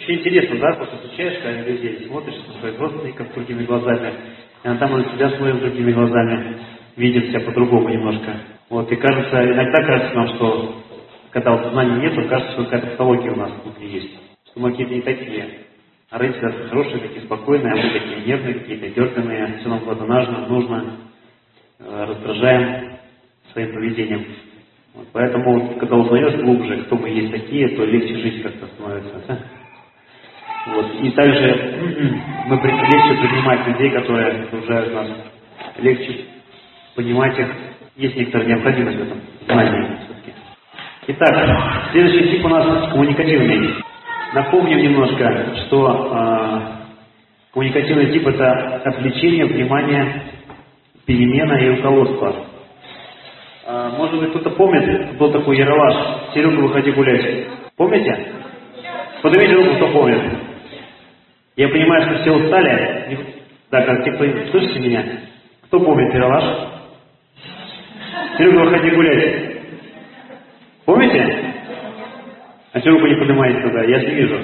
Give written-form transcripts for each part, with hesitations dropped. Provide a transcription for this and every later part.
Очень интересно, да, просто встречаешь когда людей, смотришь на своих родственников другими глазами, и там на себя смотрит другими глазами, видит себя по-другому немножко. Вот, и кажется, иногда кажется нам, что когда вот знаний нет, то кажется, что какая-то патология у нас внутри есть. Что мы какие-то не такие. А родители хорошие, такие спокойные, а мы такие нервные, какие-то дерганные, все нам куда-то нужно, раздражаем своим поведением. Вот, поэтому, когда узнаешь глубже, кто мы есть такие, то легче жить как-то становится. Да? Вот. И также мы легче принимать людей, которые окружают нас. Легче понимать их. Есть некоторая необходимость в этом знании все-таки. Итак, следующий тип у нас коммуникативный. Напомним немножко, что коммуникативный тип — это отвлечение внимания, перемена и руководство. Может быть, кто-то помнит, был такой яролаж: «Серега, выходи гулять». Помните? Поднимите руку, кто помнит. Я понимаю, что все устали. Да, как те, кто слышите меня? Кто помнит яролаж? «Серега, выходи гулять». Помните? А что руку не поднимаете туда? Я же не вижу.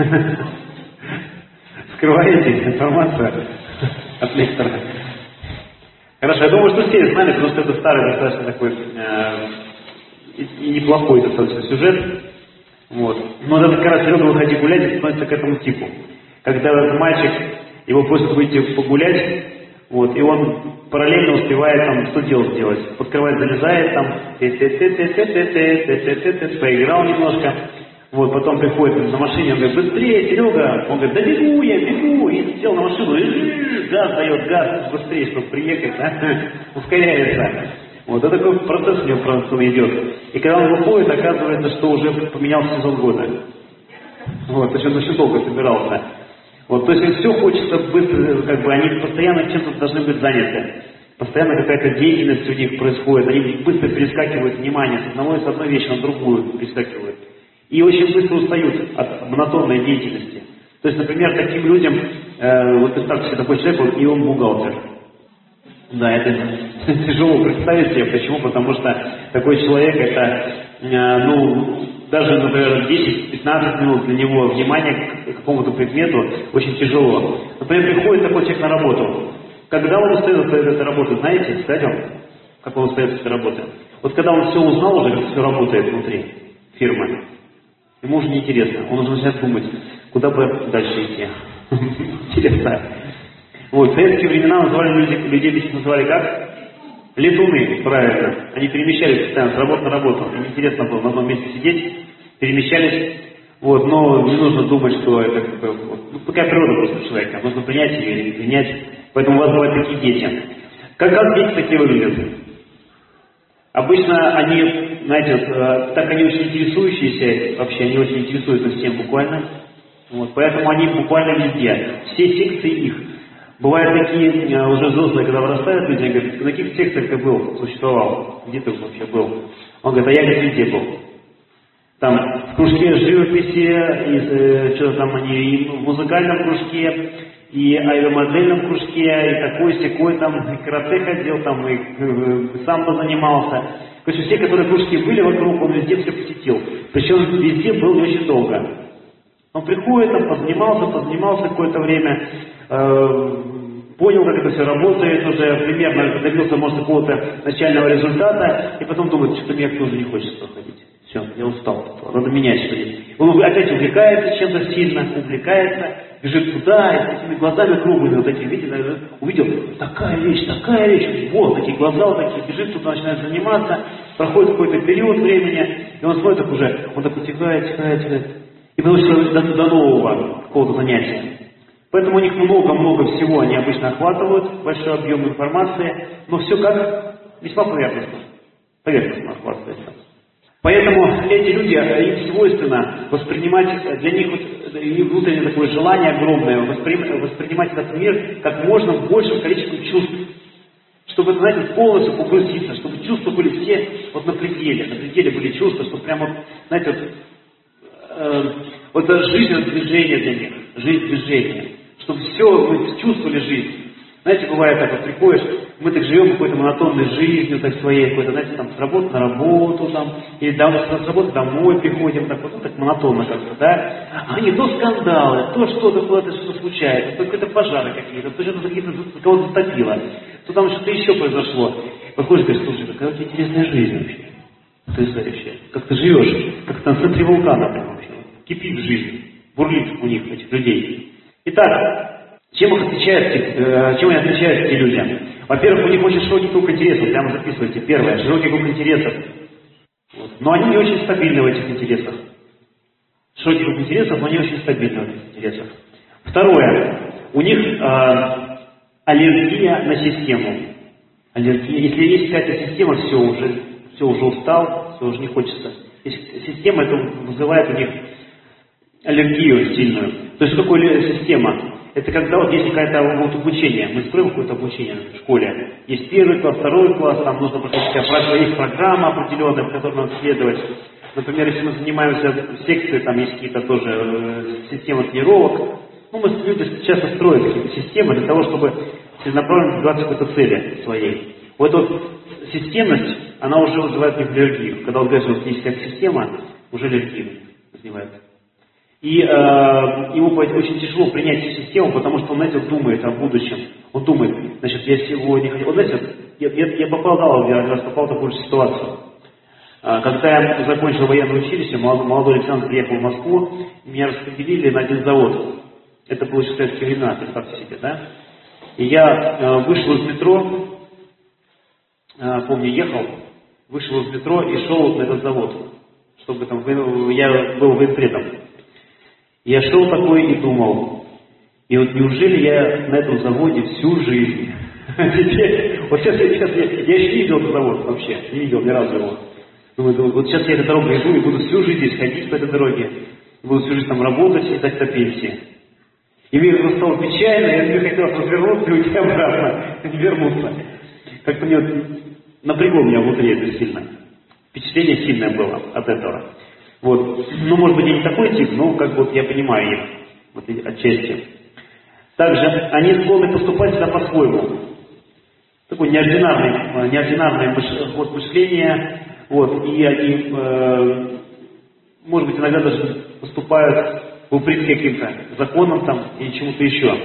Скрываете информацию от лектора. Хорошо, я думаю, что все знали, потому что это старый достаточно такой и неплохой достаточно сюжет. Вот. Но даже как раз Серега, выходи гулять, относится к этому типу. Когда этот мальчик, его просят выйти погулять, вот, и он параллельно успевает там что делать сделать. Под кровать залезает, там, поиграл немножко. Вот, потом приходит на машине, он говорит: быстрее, Серега. Он говорит: да бегу, я бегу. И сел на машину, и газ дает, газ быстрее, чтобы приехать, да? Ускоряется. Вот, это такой процесс у него просто идет. И когда он выходит, оказывается, что уже поменялся сезон года. Вот, то есть он очень долго собирался. Вот, то есть все хочется быстро, как бы они постоянно чем-то должны быть заняты. Постоянно какая-то деятельность у них происходит, они быстро перескакивают внимание с одной вещи на другую перескакивают. И очень быстро устают от монотонной деятельности. То есть, например, таким людям, вот представьте себе такой человек, и он бухгалтер. Да, это тяжело представить себе. Почему? Потому что такой человек, это, даже, например, 10-15 минут для него внимание к какому-то предмету очень тяжело. Например, приходит такой человек на работу. Когда он устает от этой работы, знаете, кстати, как он устает от этой работы? Вот когда он все узнал уже, как все работает внутри фирмы, ему уже неинтересно. Он уже начинает думать, куда бы дальше идти. Интересно. Вот, в советские времена людей называли как? Летуны, правильно. Они перемещались постоянно с работы на работу. Им интересно было на одном месте сидеть, перемещались. Вот, но не нужно думать, что это такая природа просто человека. Нужно принять ее или не принять. Поэтому у вас бывают такие дети. Как дети такие выглядят? Обычно они, знаете, так они очень интересующиеся, вообще они очень интересуются всем буквально. Вот, поэтому они буквально везде. Все секции их. Бывают такие уже взрослые, когда вырастают люди, они говорят: на каких секциях ты был, существовал? Где ты вообще был? Он говорит: а я везде был. Там в кружке живописи, и что-то там они и в музыкальном кружке, и аэромодельном кружке, и такой-сякой, там, и карате ходил, там, и самбо занимался. То есть все, которые кружки были вокруг, он везде все посетил. Причем везде был не очень долго. Он приходит, там, позанимался какое-то время, понял, как это все работает, уже примерно добился, может, какого-то начального результата, и потом думает, что мне тоже не хочется проходить. Все, я устал, надо менять что-нибудь. Он опять увлекается чем-то сильно, бежит туда, и с такими глазами круглыми, вот такие, видите, увидел, такая вещь, вот, такие глаза вот такие, бежит туда, начинает заниматься, проходит какой-то период времени, и он смотрит уже, он такой тихает, и потом до нового какого-то занятия. Поэтому у них много-много всего они обычно охватывают, большой объем информации, но все как весьма поверхностно охватывается. Поэтому эти люди, им свойственно воспринимать, для них внутреннее такое желание огромное, воспринимать этот мир как можно в большем количестве чувств. Чтобы, знаете, полностью погрузиться, чтобы чувства были все вот на пределе были чувства, чтобы прямо, знаете, вот жизнь — это движение для них, жизнь — движение. Чтобы все, мы чувствовали жизнь. Знаете, бывает так, вот приходишь, мы так живем какой-то монотонной жизнью, так своей, какой-то, знаете, там, с работы на работу, там, или с работы домой приходим, так вот, ну, так монотонно как-то, да? А они то скандалы, то что-то, куда-то что-то случается, то какие-то пожары какие-то, то что-то какие-то кого-то затопило, то там что-то еще произошло. Подходишь и говоришь, слушай, какая у тебя интересная жизнь вообще. Ты знаешь вообще, как ты живешь, как ты на центре вулкана прям вообще, кипит жизнь, бурлит у них, этих людей. Итак, чем они отличаются, эти люди? Во-первых, у них очень широкий круг интересов, прямо записывайте. Первое, широкий круг интересов. Вот. Но они не очень стабильны в этих интересах. Широкий круг интересов, но не очень стабильны в этих интересах. Второе, у них аллергия на систему. Аллергия. Если есть какая-то система, все уже устал, все уже не хочется. Система это вызывает у них аллергию сильную. То есть, что такое система? Это когда вот есть какое-то вот обучение, мы строим какое-то обучение в школе. Есть первый класс, второй класс, там нужно проходить, есть программа определенная, по которой надо следовать. Например, если мы занимаемся в секции, там есть какие-то тоже системы тренировок. Ну, люди часто строят какие-то системы для того, чтобы целенаправленно добиваться какой-то цели своей. Вот эта вот системность, она уже вызывает у них аллергию. Когда он говорит, что есть как система, уже аллергию вызывает. И ему очень тяжело принять эту систему, потому что он, знаете, думает о будущем. Он думает, значит, я сегодня... Вот, знаете, я попал в такую же ситуацию. Когда я закончил военное училище, молодой Александр приехал в Москву, меня распределили на один завод. Это было еще в советские времена, представьте себе, да? И я вышел из метро, помню, вышел из метро и шел на этот завод, чтобы там, я был военпредом. Я шел такой и думал, и вот неужели я на этом заводе всю жизнь? Вот сейчас я еще не видел этот завод вообще, не видел ни разу его. Думаю, вот сейчас я этой дорогой иду и буду всю жизнь здесь ходить по этой дороге, буду всю жизнь там работать и так до пенсии. И мне это стало печально, я мне хотел развернуться и уйти обратно, не вернуться. Как-то мне напрягло меня внутри это сильно. Впечатление сильное было от этого. Вот. Ну, может быть, я не такой тип, но как бы вот я понимаю их вот, отчасти. Также они склонны поступать всегда по-своему. Такое неординарное мышление. Вот, и они, может быть, иногда даже поступают вопреки каким-то законам там или чему-то еще.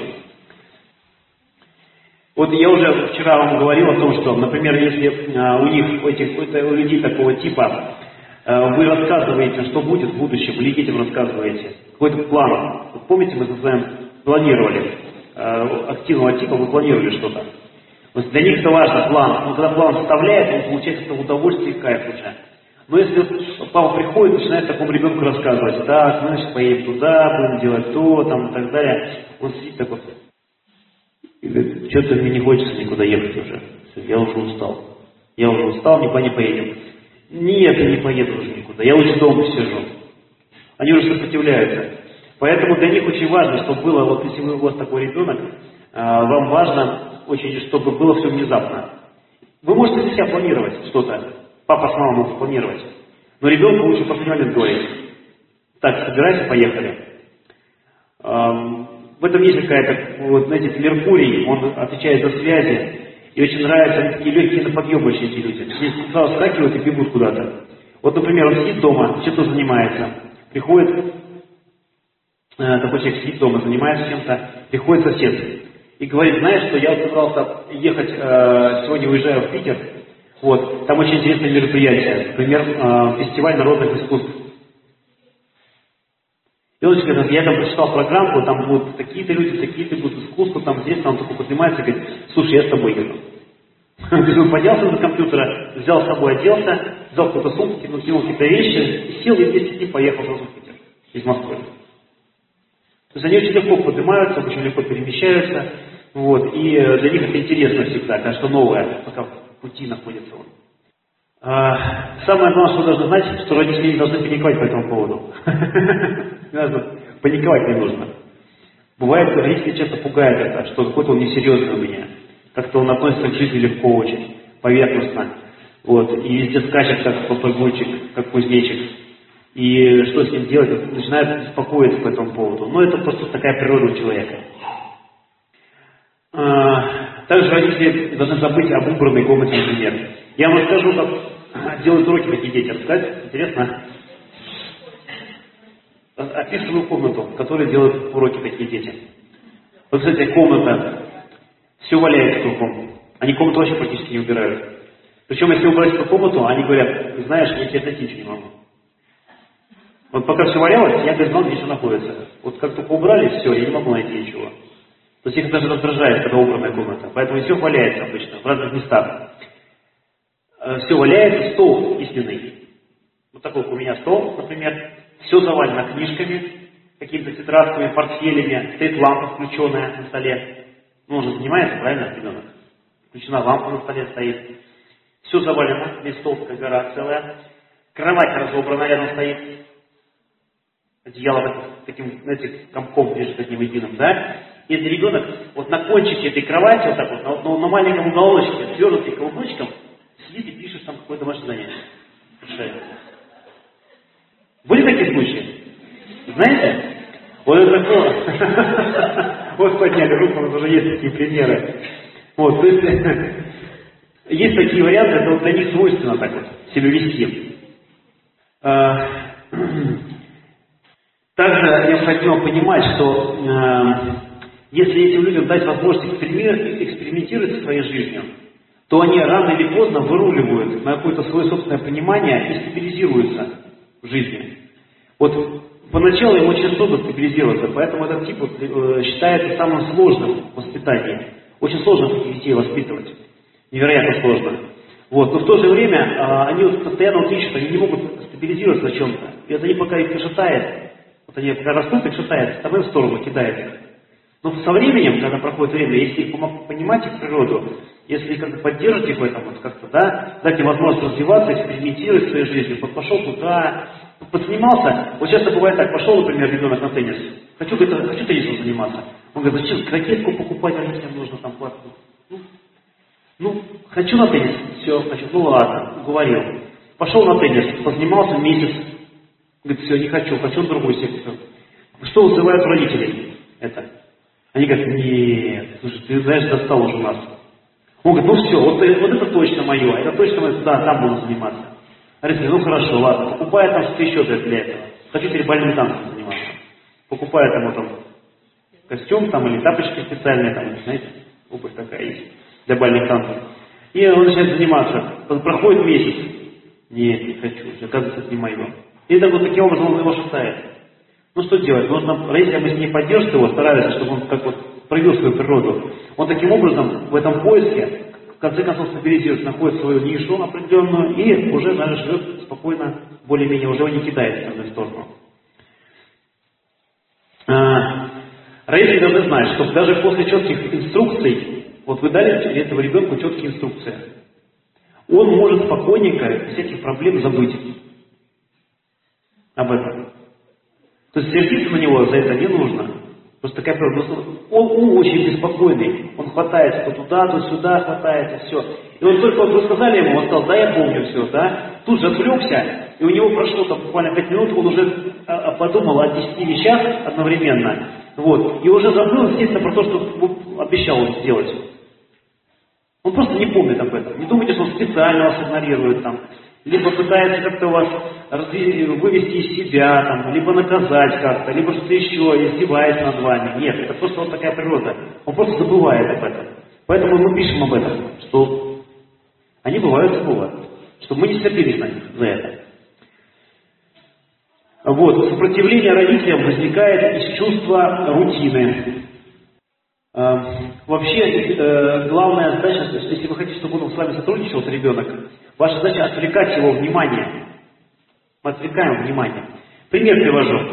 Вот я уже вчера вам говорил о том, что, например, если у них, у людей такого типа, вы рассказываете, что будет в будущем, или детям рассказываете, какой-то план. Вот помните, мы с вами планировали, активного типа мы планировали что-то. Вот для них это важно, план. Но когда план составляет, он получает это удовольствие и кайф уже. Но если папа приходит, начинает такому ребенку рассказывать, так, мы значит, поедем туда, будем делать то, там, и так далее, он сидит так вот и говорит, что-то мне не хочется никуда ехать уже. Я уже устал. Никуда не поедем. Нет, я не поеду уже никуда, я лучше дома сижу. Они уже сопротивляются. Поэтому для них очень важно, чтобы было, вот если у вас такой ребенок, вам важно очень, чтобы было все внезапно. Вы можете для себя планировать что-то, папа с мамой могут планировать, но ребенку лучше в последний момент говорить. Так, собирайся, поехали. В этом есть какая-то, вот, знаете, Меркурий, он отвечает за связи, и очень нравятся, они такие легкие на подъем очень эти люди. Они сразу вскакивают и бегут куда-то. Вот, например, он сидит дома, чем-то занимается, приходит, такой человек сидит дома, занимается чем-то, приходит сосед и говорит, знаешь, что я собрался ехать, сегодня уезжаю в Питер, вот, там очень интересное мероприятие, например, фестиваль народных искусств. И он говорит, я там прочитал программку, там будут такие-то люди, такие-то будут искусство, там здесь, там такой поднимается, и говорит, слушай, я с тобой еду. То есть он поднялся до компьютера, взял с собой, оделся, взял какую-то сумку, кинул какие-то вещи, и сел, и вместе с ним поехал сразу в Питер, из Москвы. То есть они очень легко поднимаются, очень легко перемещаются, вот, и для них это интересно всегда, конечно, новое, пока в пути находится он. Самое главное, что вы должны знать, что родители не должны паниковать по этому поводу. Паниковать не нужно. Бывает, родители часто пугают это, что какой-то он несерьезный у меня. Как-то он относится к жизни легко очень, поверхностно. Вот, и везде скачет, как попрыгунчик, как кузнечик. И что с ним делать, начинает беспокоиться по этому поводу. Но это просто такая природа у человека. Также родители должны забыть об убранной комнате, например. Я вам расскажу, как делают уроки такие дети. Рассказать? Интересно? Описываю комнату, в которой делают уроки такие дети. Вот, кстати, комната. Все валяется кругом. Они комнату вообще практически не убирают. Причем, если убрать эту комнату, они говорят, знаешь, я тебе найти ничего не могу. Вот пока все валялось, я не знал, где все находится. Вот как только убрали, все, я не могу найти ничего. То есть их даже раздражает, когда убранная комната. Поэтому все валяется обычно, в разных местах. Все валяется, стол письменный. Вот такой у меня стол, например. Все завалено книжками, какими-то тетрадками, портфелями. Стоит лампа включенная на столе. Ну, он же занимается, правильно, ребенок? Включена лампа на столе стоит. Все завалено, весь стол такая гора целая. Кровать разобрана, рядом стоит. Одеяло таким, знаете, комком лежит таким единым, да? И этот ребенок вот на кончике этой кровати, вот так вот, на маленьком уголочке, свернутый колокольчиком, сидит и пишет там какое-то домашнее занятие. Решает. Были такие случаи? Знаете? Вот это такое. Вот подняли руку, у нас уже есть такие примеры. Вот, то есть, есть такие варианты, это вот для них свойственно так вот себя вести. Также необходимо понимать, что если этим людям дать возможность экспериментировать со своей жизнью, то они рано или поздно выруливают на какое-то свое собственное понимание и стабилизируются в жизни. Вот поначалу им очень трудно стабилизироваться, поэтому этот тип считается самым сложным в воспитании. Очень сложно таких детей воспитывать. Невероятно сложно. Вот. Но в то же время они вот постоянно вот ищут, они не могут стабилизироваться на чем-то. И вот они пока их шатает, вот они пока растут, их шатает, в сторону кидает их. Но со временем, когда проходит время, если их понимать их природу, если как-то поддерживать их в этом, вот как-то, да, дать им возможность развиваться, экспериментировать в своей жизни, пошел туда, подснимался. Вот часто бывает так, пошел, например, ребенок на теннис. Хочу теннисом заниматься. Он говорит, зачем ракетку покупать, родителям нужно там платить. Ну, хочу на теннис. Все, значит, ну ладно, уговорил. Пошел на теннис, позанимался месяц. Говорит, все, не хочу, хочу на другую секцию. Что вызывает у родителей это? Они говорят, нет, слушай, ты знаешь, достал уже нас. Он говорит, ну все, вот это точно мое, это точно мое, да, там буду заниматься. Родители, ну хорошо, ладно, покупает там что-то еще для этого. Хочу теперь бальным танцем заниматься. Покупает ему там костюм там или тапочки специальные, там, знаете, обувь такая есть для бальных танцев. И он начинает заниматься. Проходит месяц. Нет, не хочу, оказывается, это не мое. И так вот таким образом он его шатает. Ну что делать? Нужно, родители, мы с ней поддерживаем его, стараются, чтобы он как вот проявил свою природу. Он таким образом в этом поиске, в конце концов, стабилизируется, находит свою нишу определенную и уже, наверное, живет спокойно, более-менее, уже его не кидает в одну сторону. Родители должны знать, что даже после четких инструкций, вот вы дали этому ребенку четкие инструкции, он может спокойненько, без всяких проблем забыть об этом. То есть сердиться на него за это не нужно. Просто такая правда. Он очень беспокойный. Он хватается то туда, то сюда хватается, все. И он только вот вы сказали ему, он сказал, да, я помню все, да. Тут же отвлекся, и у него прошло там буквально 5 минут, он уже подумал о 10 вещах одновременно. Вот. И уже забыл, естественно, про то, что обещал он сделать. Он просто не помнит об этом. Не думайте, что он специально вас игнорирует там. Либо пытается как-то вас вывести из себя, там, либо наказать как-то, либо что-то еще, издевается над вами. Нет, это просто вот такая природа. Он просто забывает об этом. Поэтому мы пишем об этом, что они бывают забывают. Чтобы мы не сердились на них за это. Вот, сопротивление родителям возникает из чувства рутины. Вообще, главная задача, если вы хотите, чтобы он с вами сотрудничал, этот ребенок, ваша задача отвлекать его внимание. Мы отвлекаем внимание. Пример привожу.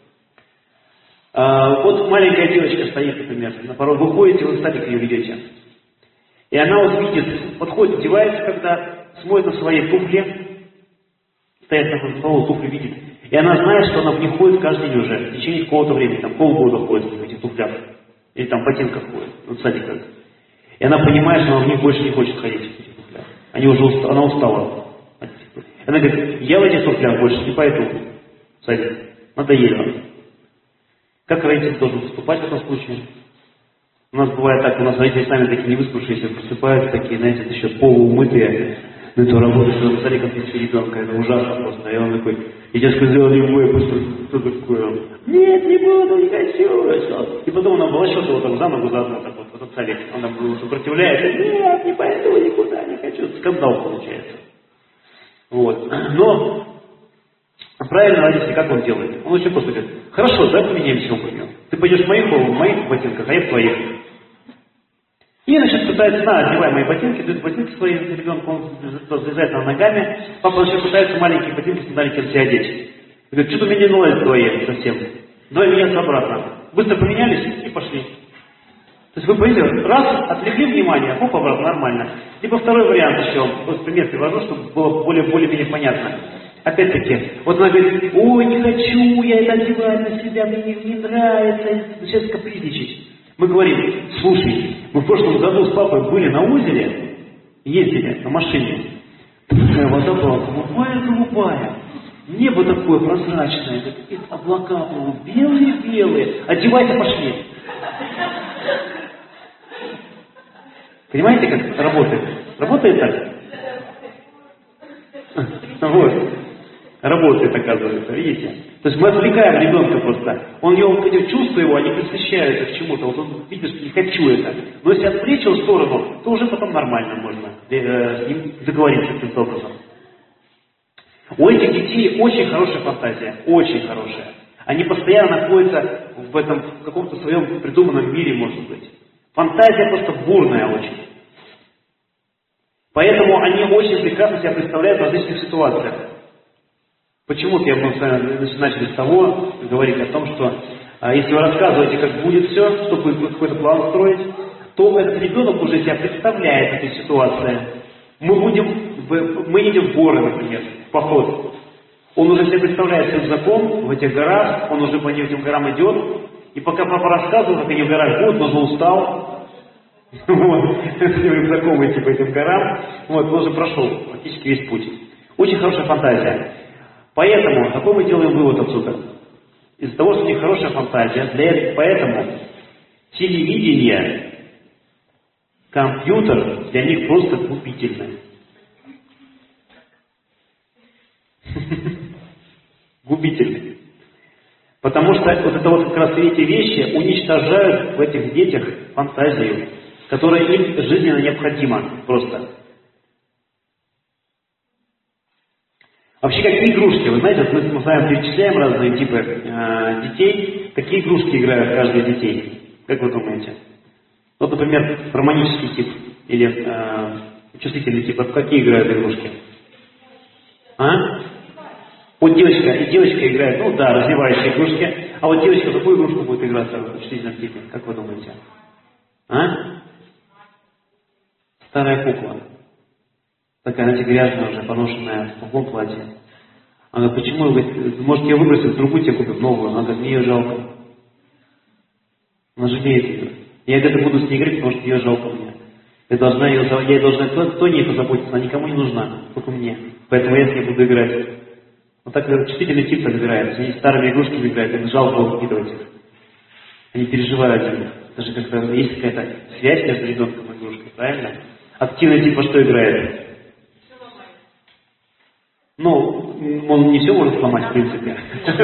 Вот маленькая девочка стоит, например, на порог, вы ходите, вы в садик ее ведете. И она вот видит, подходит, одевается, когда смотрит на свои туфли, стоят на полу, туфли видит. И она знает, что она в них ходит каждый день уже, в течение какого-то времени, там полгода ходит в этих туфлях. Или там в ботинках ходит, вот в садик как. И она понимает, что она в них больше не хочет ходить в этих туфлях. Она устала. Она говорит, я в этих туфлях больше не пойду в садик. Надоело. Как родитель должен поступать в этом случае? У нас бывает так, у нас родители сами такие невыспавшиеся, просыпаются такие, знаете, еще полуумытые на эту работу, что написали конфликт ребенка, это ужасно просто. И он такой, и дядька сделал любое, просто что такое? Нет, не буду, не хочу. И потом он оболочет его там за ногу, заодно, так вот, этот царик, он там сопротивляется, нет, не пойду, никуда не хочу. Скандал получается. Вот. Но правильно родитель, как он делает? Он очень просто говорит, хорошо, давай поменяемся обувью. Ты пойдешь в моих ботинках, а я в твоих. И, значит, пытается, одевай мои ботинки, дает ботинки своим ребенку, он залезает на ногами, папа значит, пытается маленькие ботинки сандалики себе одеть. Говорит, что-то мне не нравится твои совсем. Давай меняться обратно. Быстро поменялись и пошли. То есть вы понимаете, раз, отвлекли внимание, хоп, обратно, нормально. Либо второй вариант еще, вот пример привожу, чтобы было более-менее понятно. Опять-таки, вот она говорит, ой, не хочу, я это одеваю на себя, мне не нравится, начинает капризничать. Мы говорим, слушай, мы в прошлом году с папой были на озере, ездили на машине. Такая вода была голубая, небо такое прозрачное, такие облака белые-белые. Одевайся, пошли. Понимаете, как это работает? Работает так? Вот. Работает, оказывается, видите? То есть мы отвлекаем ребенка просто. Эти чувства его, они присвящаются к чему-то. Вот он видит, что не хочу это. Но если отвлечь его в сторону, то уже потом нормально можно с ним договориться каким-то образом. У этих детей очень хорошая фантазия, очень хорошая. Они постоянно находятся в каком-то своем придуманном мире, может быть. Фантазия просто бурная очень. Поэтому они очень прекрасно себя представляют в различных ситуациях. Почему-то мы с вами начали с того, говорить о том, что если вы рассказываете, как будет все, чтобы какой-то план строить, то этот ребенок уже себя представляет этой ситуации. Мы едем в горы, например, в поход. Он уже себе представляет свой закон в этих горах, он уже по этим горам идет, и пока папа рассказывал, как они в горах будут, он уже устал. Вот, с рюкзаком идти по этим горам, вот, он уже прошел практически весь путь. Очень хорошая фантазия. Поэтому, какой мы делаем вывод отсюда? Из-за того, что у них хорошая фантазия, поэтому телевидение, компьютер для них просто губительный. Губительный. Потому что вот это вот как раз эти вещи уничтожают в этих детях фантазию, которая им жизненно необходима просто. Вообще, какие игрушки? Вы знаете, вот мы с вами перечисляем разные типы детей. Какие игрушки играют каждый из детей? Как вы думаете? Вот, например, романический тип или чувствительный тип. Вот какие играют игрушки? Вот девочка играет, развивающие игрушки. А вот девочка какую игрушку будет играть в чувствительном типе? Как вы думаете? Старая кукла. Такая, знаете, грязная уже, поношенная, в плохом платье. Она говорит, почему? Говорит, может, ее выбросить, другую тебе купят, новую. Она говорит, мне ее жалко. Она жалеет ее. Я говорит, буду с ней играть, потому что ее жалко мне. Я должна кто о ней позаботиться, она никому не нужна, только мне. Поэтому я с ней буду играть. Вот так чувствительный тип так играет. Они старыми игрушками играют, им жалко выкидывать их. Они переживают за них. Даже когда есть какая-то связь между ребенком и игрушкой, правильно? Активный тип во что играет? Он не все может сломать, в принципе.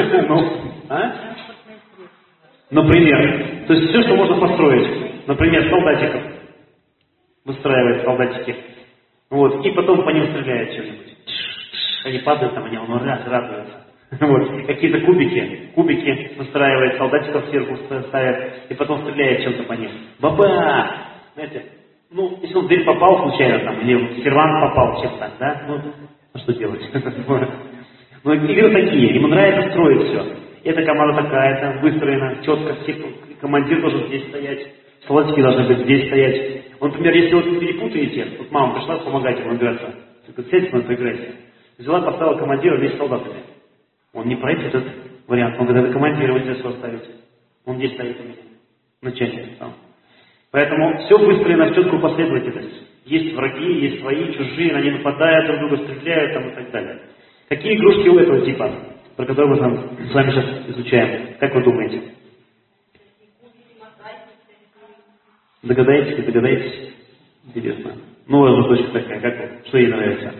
Например. То есть все, что можно построить. Например, солдатиков. Выстраивает солдатики. Вот. И потом по ним стреляет что-нибудь. Они падают там, он радуется. Вот. Какие-то кубики выстраивает, солдатиков сверху ставит, и потом стреляет чем-то по ним. Баба! Знаете, если он в дверь попал случайно, там, или в сервант попал чем-то, да? Что делать? Но игры такие, ему нравится строить все. Эта команда такая-то, выстроена, четко, командир должен здесь стоять, солдатики должны быть здесь стоять. Например, если вы перепутаете, мама пришла помогать ему играться, сядьте, поиграйте. Взяла, поставила командира вместе с солдатами. Он не пройдет этот вариант, он говорит, это командира вот здесь оставить. Он здесь стоит у меня, начальник там. Поэтому все выстроено в четкую последовательность. Есть враги, есть свои, чужие, они нападают друг друга, стреляют там и так далее. Какие игрушки у этого типа, про которые мы с вами сейчас изучаем? Как вы думаете? Догадаетесь, не догадаетесь? Интересно. Новая точка такая, как вот? Что ей нравится?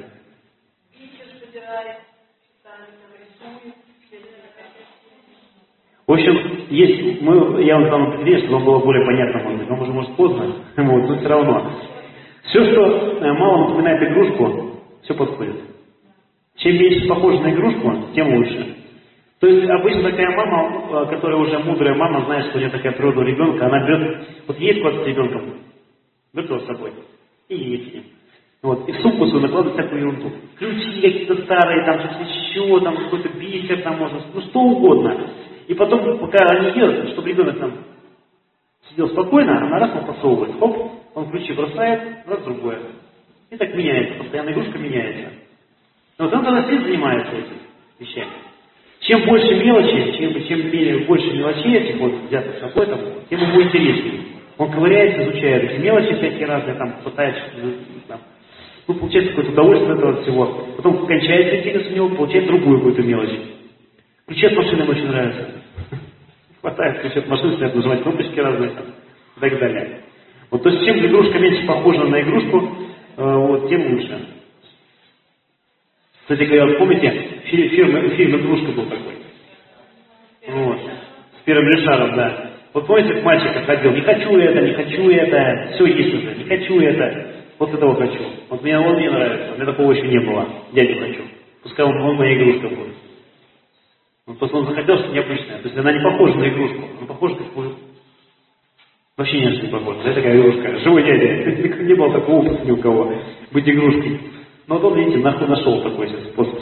В общем, есть, я вам там определил, чтобы вам было более понятно, может быть, вам уже может поздно, вот, но все равно. Все, что мало напоминает игрушку, все подходит. Чем меньше похоже на игрушку, тем лучше. То есть обычно такая мама, которая уже мудрая мама, знает, что у нее такая природа у ребенка, она берет, вот едет куда-то с ребенком, берет его с собой и едет с ним. Вот, и в сумку свою накладывает такую ерунду. Ключи какие-то старые, там что-то еще, там какой-то бисер, там можно, ну что угодно. И потом, пока они едут, чтобы ребенок там сидел спокойно, она раз он посовывает, хоп, он ключи бросает, раз другое. И так меняется, постоянно игрушка меняется. Вот он тогда сидит, занимается этими вещами. Чем больше мелочи, чем менее больше мелочей этих вот взятых с собой, тем ему интереснее. Он ковыряется, изучает эти мелочи всякие разные, там пытается, там, ну, получается какое-то удовольствие от этого всего. Потом кончается интерес у него, получает другую какую-то мелочь. Ключи от машины ему очень нравятся. Хватает ключи от машины, стоят нажимать кнопочки разные там, и так далее. Вот, то есть чем игрушка меньше похожа на игрушку, вот, тем лучше. Кстати говоря, помните, фильм «Игрушка» был такой. Вот. С первым Ришаром, да. Вот помните, как мальчик ходил, не хочу это, все есть уже, не хочу это, вот этого хочу. Вот он мне нравится, у меня такого еще не было, дядю хочу. Пускай он моя игрушка будет. Вот просто он захотел что-то необычное. То есть она не похожа на игрушку, она похожа на какую. Вообще ни на что не похожа. Это такая игрушка. Живой дядя. Не было такого опыта ни у кого. Быть игрушкой. Но вот он, видите, нашел такой способ.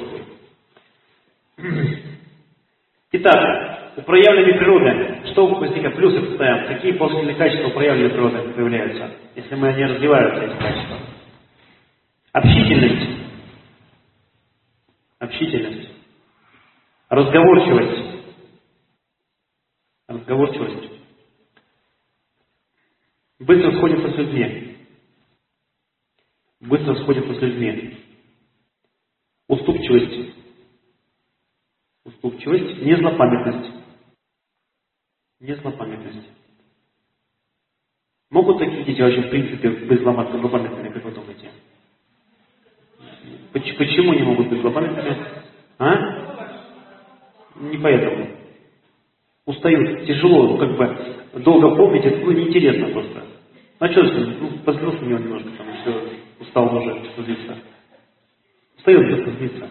Итак, у проявленной природы, что возникает, плюсы поставим, какие положительные качества у проявленной природы появляются, если мы не развиваются, эти качества. Общительность. Общительность. Разговорчивость. Разговорчивость. Быстро сходится с людьми. Быстро сходится с людьми. Уступчивость. Уступчивость. Незлопамятность. Незлопамятность. Могут такие дети вообще в принципе быть злопамятными, как вы думаете? Почему не могут быть злопамятными? А? Не поэтому. Устают, тяжело, как бы долго помнить, это неинтересно просто. А что ж, позлился на него немножко, там все, устал уже злиться. Устает просто злиться.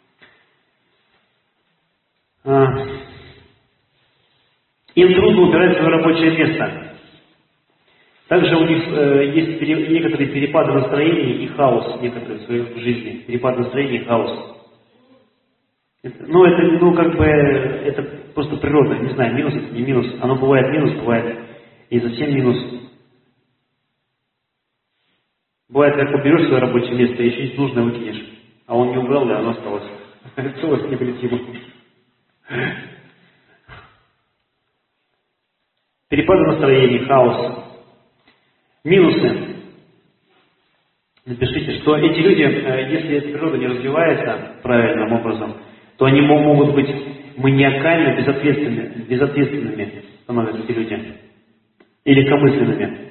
Им трудно убирать свое рабочее место. Также у них есть некоторые перепады настроения и хаос некоторые в своей жизни. Перепад настроения и хаос. Это просто природа, не знаю, минус это не минус. Оно бывает минус, бывает и совсем минус. Бывает, как уберешь свое рабочее место, еще ничего нужное выкинешь. А он не убрал, да оно осталось. Целость невредимо. Перепады настроения, хаос. Минусы. Напишите, что эти люди, если эта природа не развивается правильным образом, то они могут быть маниакально безответственными становятся эти люди. И легкомысленными.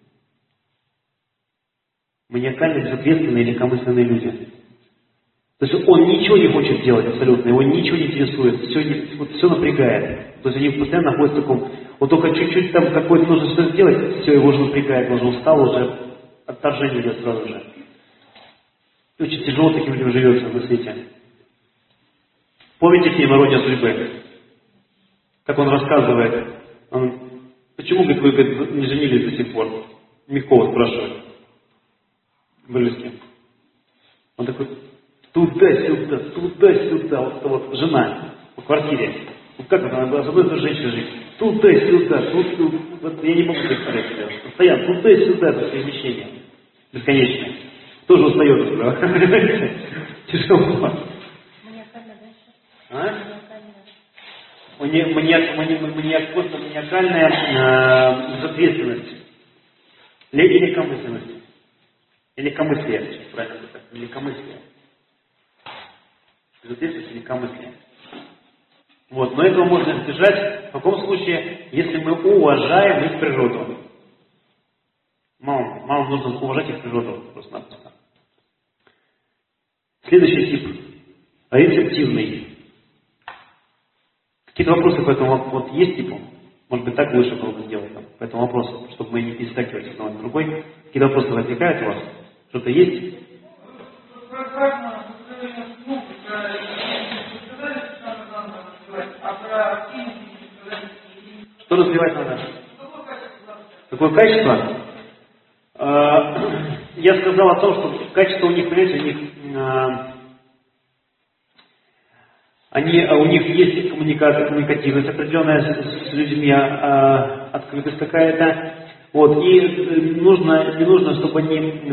Маниакально безответственные и легкомысленные люди. То есть он ничего не хочет делать абсолютно, его ничего не интересует, все напрягает. То есть они постоянно находятся в таком, вот только чуть-чуть там какое-то нужно что-то сделать, все, его уже напрягает, он уже устал, уже отторжение идет сразу же. И очень тяжело таким людям живется на свете. Помните фильм «Ирония судьбы»? Как он рассказывает, почему, говорит, вы говорит, не женились до сих пор? Мягкова спрашивает. Брыльски. Он такой, туда-сюда, вот жена по квартире. Вот как она с одной и той женщиной жить? Туда-сюда, вот я не могу представлять себя. Постоянно туда-сюда, это перемещение. Бесконечное. Тоже устает, правда? Тяжело. Маниакальная безответственность. Или легкомысленность. Легкомыслие, правильно сказать. Легкомыслие. Безответственность и легкомыслие. Вот. Но этого можно избежать в каком случае, если мы уважаем их природу. Мамам нужно уважать их природу просто-напросто. Следующий тип. Рецептивный. Какие-то вопросы по этому вот есть типу? Может быть, так лучше было бы сделать там, по этому вопросу, чтобы мы не перескакивали с одного на другой. Какие-то вопросы возникают у вас? Что-то есть? Что развивать надо? Какое качество? Я сказал о том, что качество у них, понимаете, у них есть коммуникация, коммуникативность определенная с людьми, открытость какая-то. Вот, и не нужно, чтобы они...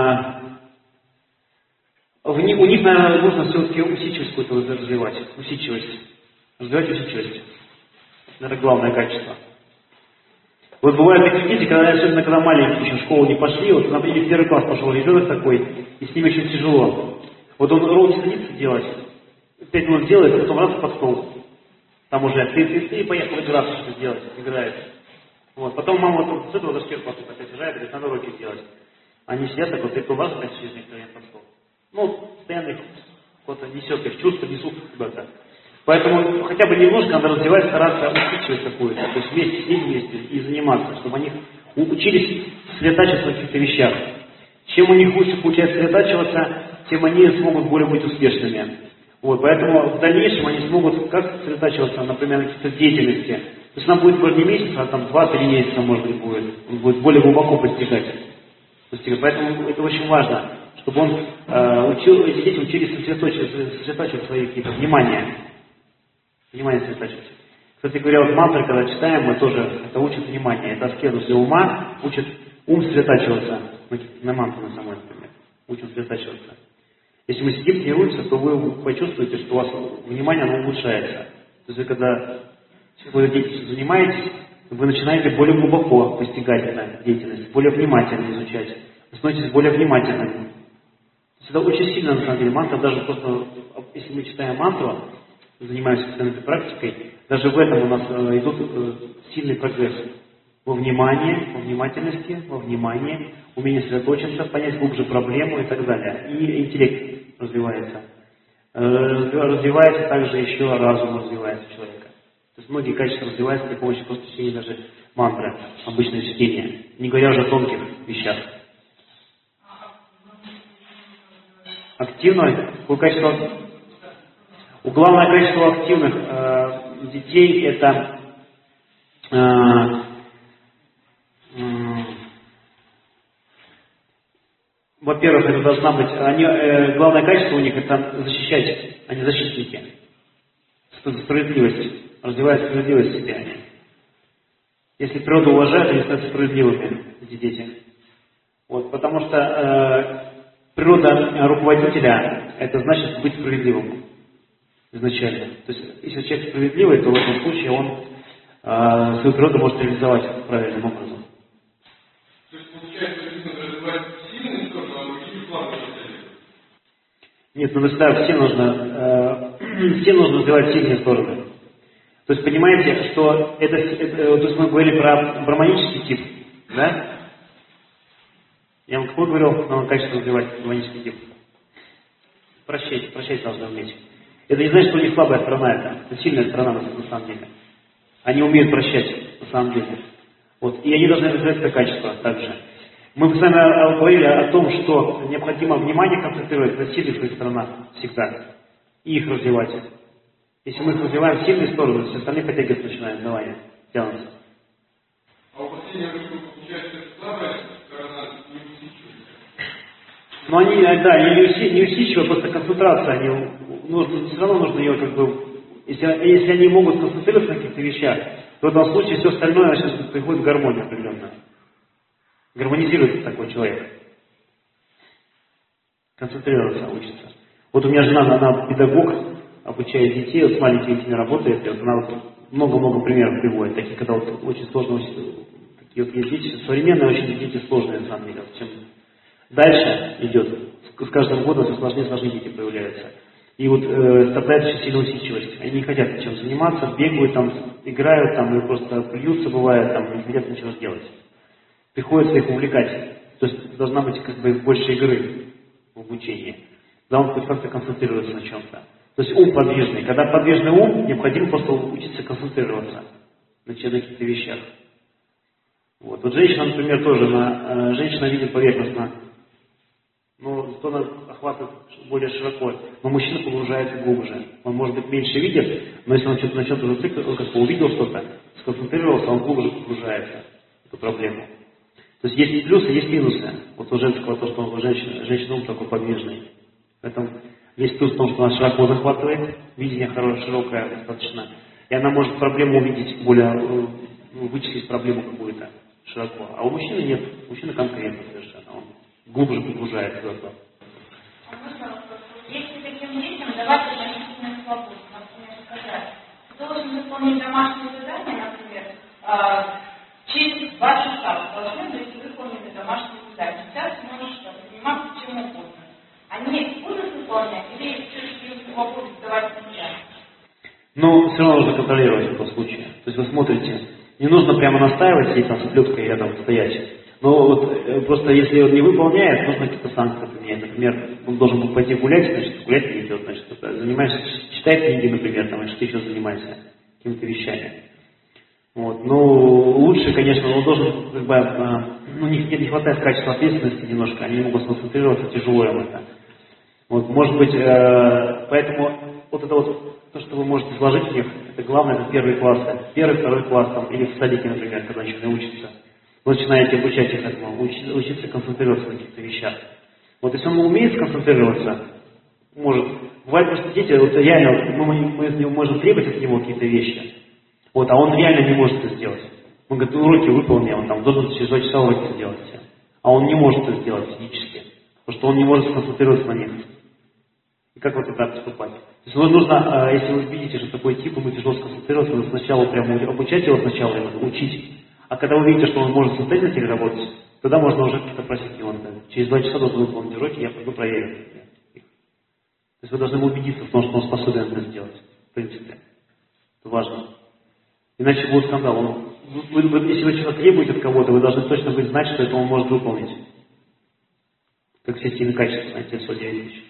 у них, наверное, нужно все-таки усидчивость какую-то развивать. Развивать усидчивость. Это, наверное, главное качество. Вот бывают такие дети, особенно когда маленькие, еще в школу не пошли, вот, например, в первый класс пошел ребенок такой, и с ним очень тяжело. Вот он ровно садится делать, 5 минут делает, а потом раз под стол. Там уже ты поехал играться, что делать, играет. Вот. Потом мама вот с этого дошки опять играет, говорит, надо уроки делать. Они сидят, так вот, и раз опять через некоторое время под стол. Ну, постоянно их кто-то несет, их чувства несут куда-то. Поэтому хотя бы немножко надо развивать, стараться усидчивость какую-то, то есть вместе, сидеть вместе и заниматься, чтобы они учились сосредотачиваться на каких-то вещах. Чем у них лучше получается сосредотачиваться, тем они смогут более быть успешными. Вот, поэтому в дальнейшем они смогут как сосредотачиваться, например, на каких-то деятельности. То есть нам будет не месяц, а там 2-3 месяца, может быть, будет. Он будет более глубоко постигать. Поэтому это очень важно, чтобы эти дети учились сосредотачивать свои какие-то внимание сосредотачивать. Кстати говоря, вот мантры, когда читаем, мы тоже, это учит внимание. Это аскезу для ума, учит ум сосредотачиваться. На мантру на самой, например. Учим сосредотачиваться. Если мы сидим, тренируемся, то вы почувствуете, что у вас внимание, оно улучшается. То есть вы когда какой-то деятельностью занимаетесь, вы начинаете более глубоко постигать эту деятельность, более внимательно изучать. Вы становитесь более внимательными. Это очень сильно, на самом деле, мантра, даже просто, если мы читаем мантру, занимаемся этой практикой, даже в этом у нас идут сильный прогресс. Во внимании, во внимательности, во внимании, умение сосредоточиться, понять глубже проблему и так далее. И интеллект развивается. Развивается также еще разум развивается у человека. То есть многие качества развиваются при помощи просто чтения даже мантры, обычное чтение. Не говоря уже о тонких вещах. Активное, какое качество? Главное качество активных детей это во-первых, это должна быть, главное качество у них это защищать, они защитники. Справедливость, развивают справедливость в себе они. Если природу уважают, они становятся справедливыми, эти дети. Вот, потому что природа руководителя, это значит быть справедливым изначально. То есть, если человек справедливый, то в этом случае он свою природу может реализовать правильным образом. То есть, получается, нужно развивать сильные стороны, а другие слабые стороны? Нет, ну всегда всем нужно развивать сильные стороны. То есть, понимаете, что то есть мы говорили про браманический тип, да? Я вам какой говорил, надо качество развивать браманический тип? Прощать должны уметь. Это не значит, что у них слабая сторона, это сильная сторона на самом деле. Они умеют прощать, на самом деле. Вот. И они должны развивать это качество также. Мы с вами говорили о том, что необходимо внимание концентрировать на сильных сторонах всегда. И их развивать. Если мы их развиваем сильные стороны, все остальные подтягиваться начинают, давай, тянутся. А у последнего рыбы получается слабая сторона неусидчивая? Но они, да, неусидчивая, просто концентрация. Все равно нужно ее как бы... Если они могут концентрироваться на каких-то вещах, то в этом случае все остальное сейчас приходит в гармонию определенно. Гармонизируется такой человек. Концентрироваться учится. Вот у меня жена, она педагог, обучает детей, вот с маленькими детьми работает, и вот она вот много-много примеров приводит, такие, когда вот очень сложно, такие вот есть дети, современные очень дети сложные, на самом деле. Вот чем дальше идет, с каждым годом все сложнее и сложнее дети появляются. И вот страдает очень сильная усидчивость. Они не хотят ничем заниматься, бегают там, играют там, и просто плюются, бывает, там, не хотят ничего сделать. приходится их увлекать. То есть должна быть как бы больше игры в обучении. Да, он хоть как-то концентрируется на чем-то. То есть ум подвижный. Когда подвижный ум, необходимо просто учиться концентрироваться на каких-то вещах. Вот женщина, например, тоже, женщина видит поверхностно, но зато она охватывает более широко. Но мужчина погружается глубже. Он, может быть, меньше видит, но если он что-то на чем-то зациклен, он как-то увидел что-то, сконцентрировался, он глубже погружается в эту проблему. То есть есть плюсы, есть минусы. Вот у женского то, что женщина ум такой подвижный. Поэтому есть плюс в том, что она широко захватывает, видение широкое достаточно. И она может проблему увидеть более, вычислить проблему какую-то широко. А у мужчины нет. Мужчина конкретно совершенно. Он глубже погружается в это. А можно вопрос? Если таким детям давать ограничительную свободу, например, сказать, ты должен выполнить домашнее задание, например, через 2 часа должны быть выполнены домашние задания. Сейчас можешь заниматься чем угодно. Они будут выполнять или все-таки свободу давать нельзя? Но все равно нужно контролировать в этом случае. То есть вы смотрите, не нужно прямо настаивать, сидеть там с плеткой рядом стоять. Но вот просто если он не выполняет, нужно какие-то санкции применять. Например, он должен был пойти гулять, значит, гулять не идет, значит, занимаешься, читай книги, например, там, или что еще занимаешься какими-то вещами. Вот. Но лучше, конечно, он должен, как бы, не хватает качества ответственности немножко, они не могут сконцентрироваться, тяжело им это. Вот, может быть, поэтому вот это вот, то, что вы можете вложить в них, это главное, это первые классы. Первый, второй класс, там, или в садике, например, когда еще не учатся. Вы начинаете обучать их этому, учиться концентрироваться на каких-то вещах. Вот если он умеет сконцентрироваться, может, бывает просто дети, вот реально, мы из него можем требовать от него какие-то вещи, вот, а он реально не может это сделать. Он говорит, уроки выполни, он там должен через 2 часа уроки сделать все. А он не может это сделать физически, потому что он не может сконцентрироваться на них. И как вот это поступать? То есть нужно, если вы видите, что такой тип, ему тяжело сконцентрироваться, нужно сначала прямо обучать его сначала, его учить. А когда вы видите, что он может самостоятельно переработать, тогда можно уже как-то просить его. Через 2 часа должен выполнить уроки, я пойду проверю. То есть вы должны убедиться в том, что он способен это сделать. В принципе. Это важно. Иначе будет скандал. Если вы что-то требуете от кого-то, вы должны точно знать, что это он может выполнить. Как все 7 качеств, знаете, Софья Ильич.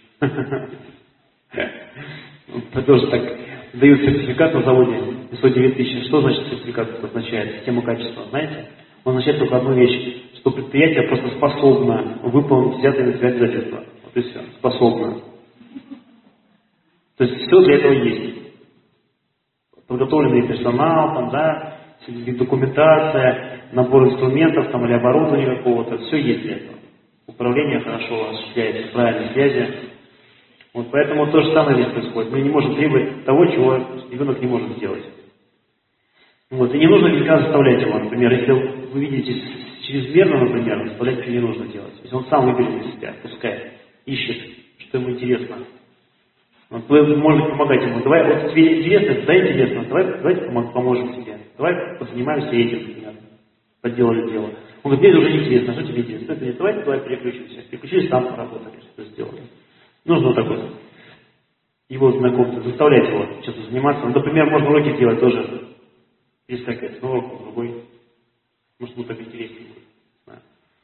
Тоже так дают сертификат на заводе ISO 9000. Что значит сертификат означает? Система качества. Знаете? Он означает только одну вещь, что предприятие просто способно выполнить взятые на себя обязательства. Вот и все. Способно. То есть все для этого есть. Подготовленный персонал, там, да, документация, набор инструментов там, или оборудования какого-то. Все есть для этого. Управление хорошо осуществляется, правильные связи. Вот поэтому то же самое здесь происходит. Мы не можем требовать того, чего ребенок не может сделать. Вот. И не нужно никогда заставлять его. Например, если вы видите чрезмерно, например, заставлять его не нужно делать. Если он сам выберет для себя, пускай ищет, что ему интересно. Вот вы можете помогать ему. Давай, вот тебе интересно, да, интересно, давайте поможем тебе. Давай позанимаемся этим, например. Подделали дело. Он говорит, мне это уже не интересно, что тебе интересно? Давай переключимся. Переключились, там поработали, что-то сделали. Нужно вот так вот его знакомство, заставлять его что-то заниматься. Ну, например, можно уроки делать тоже. Перескакивать с урок в другой. Может, ему так интереснее будет.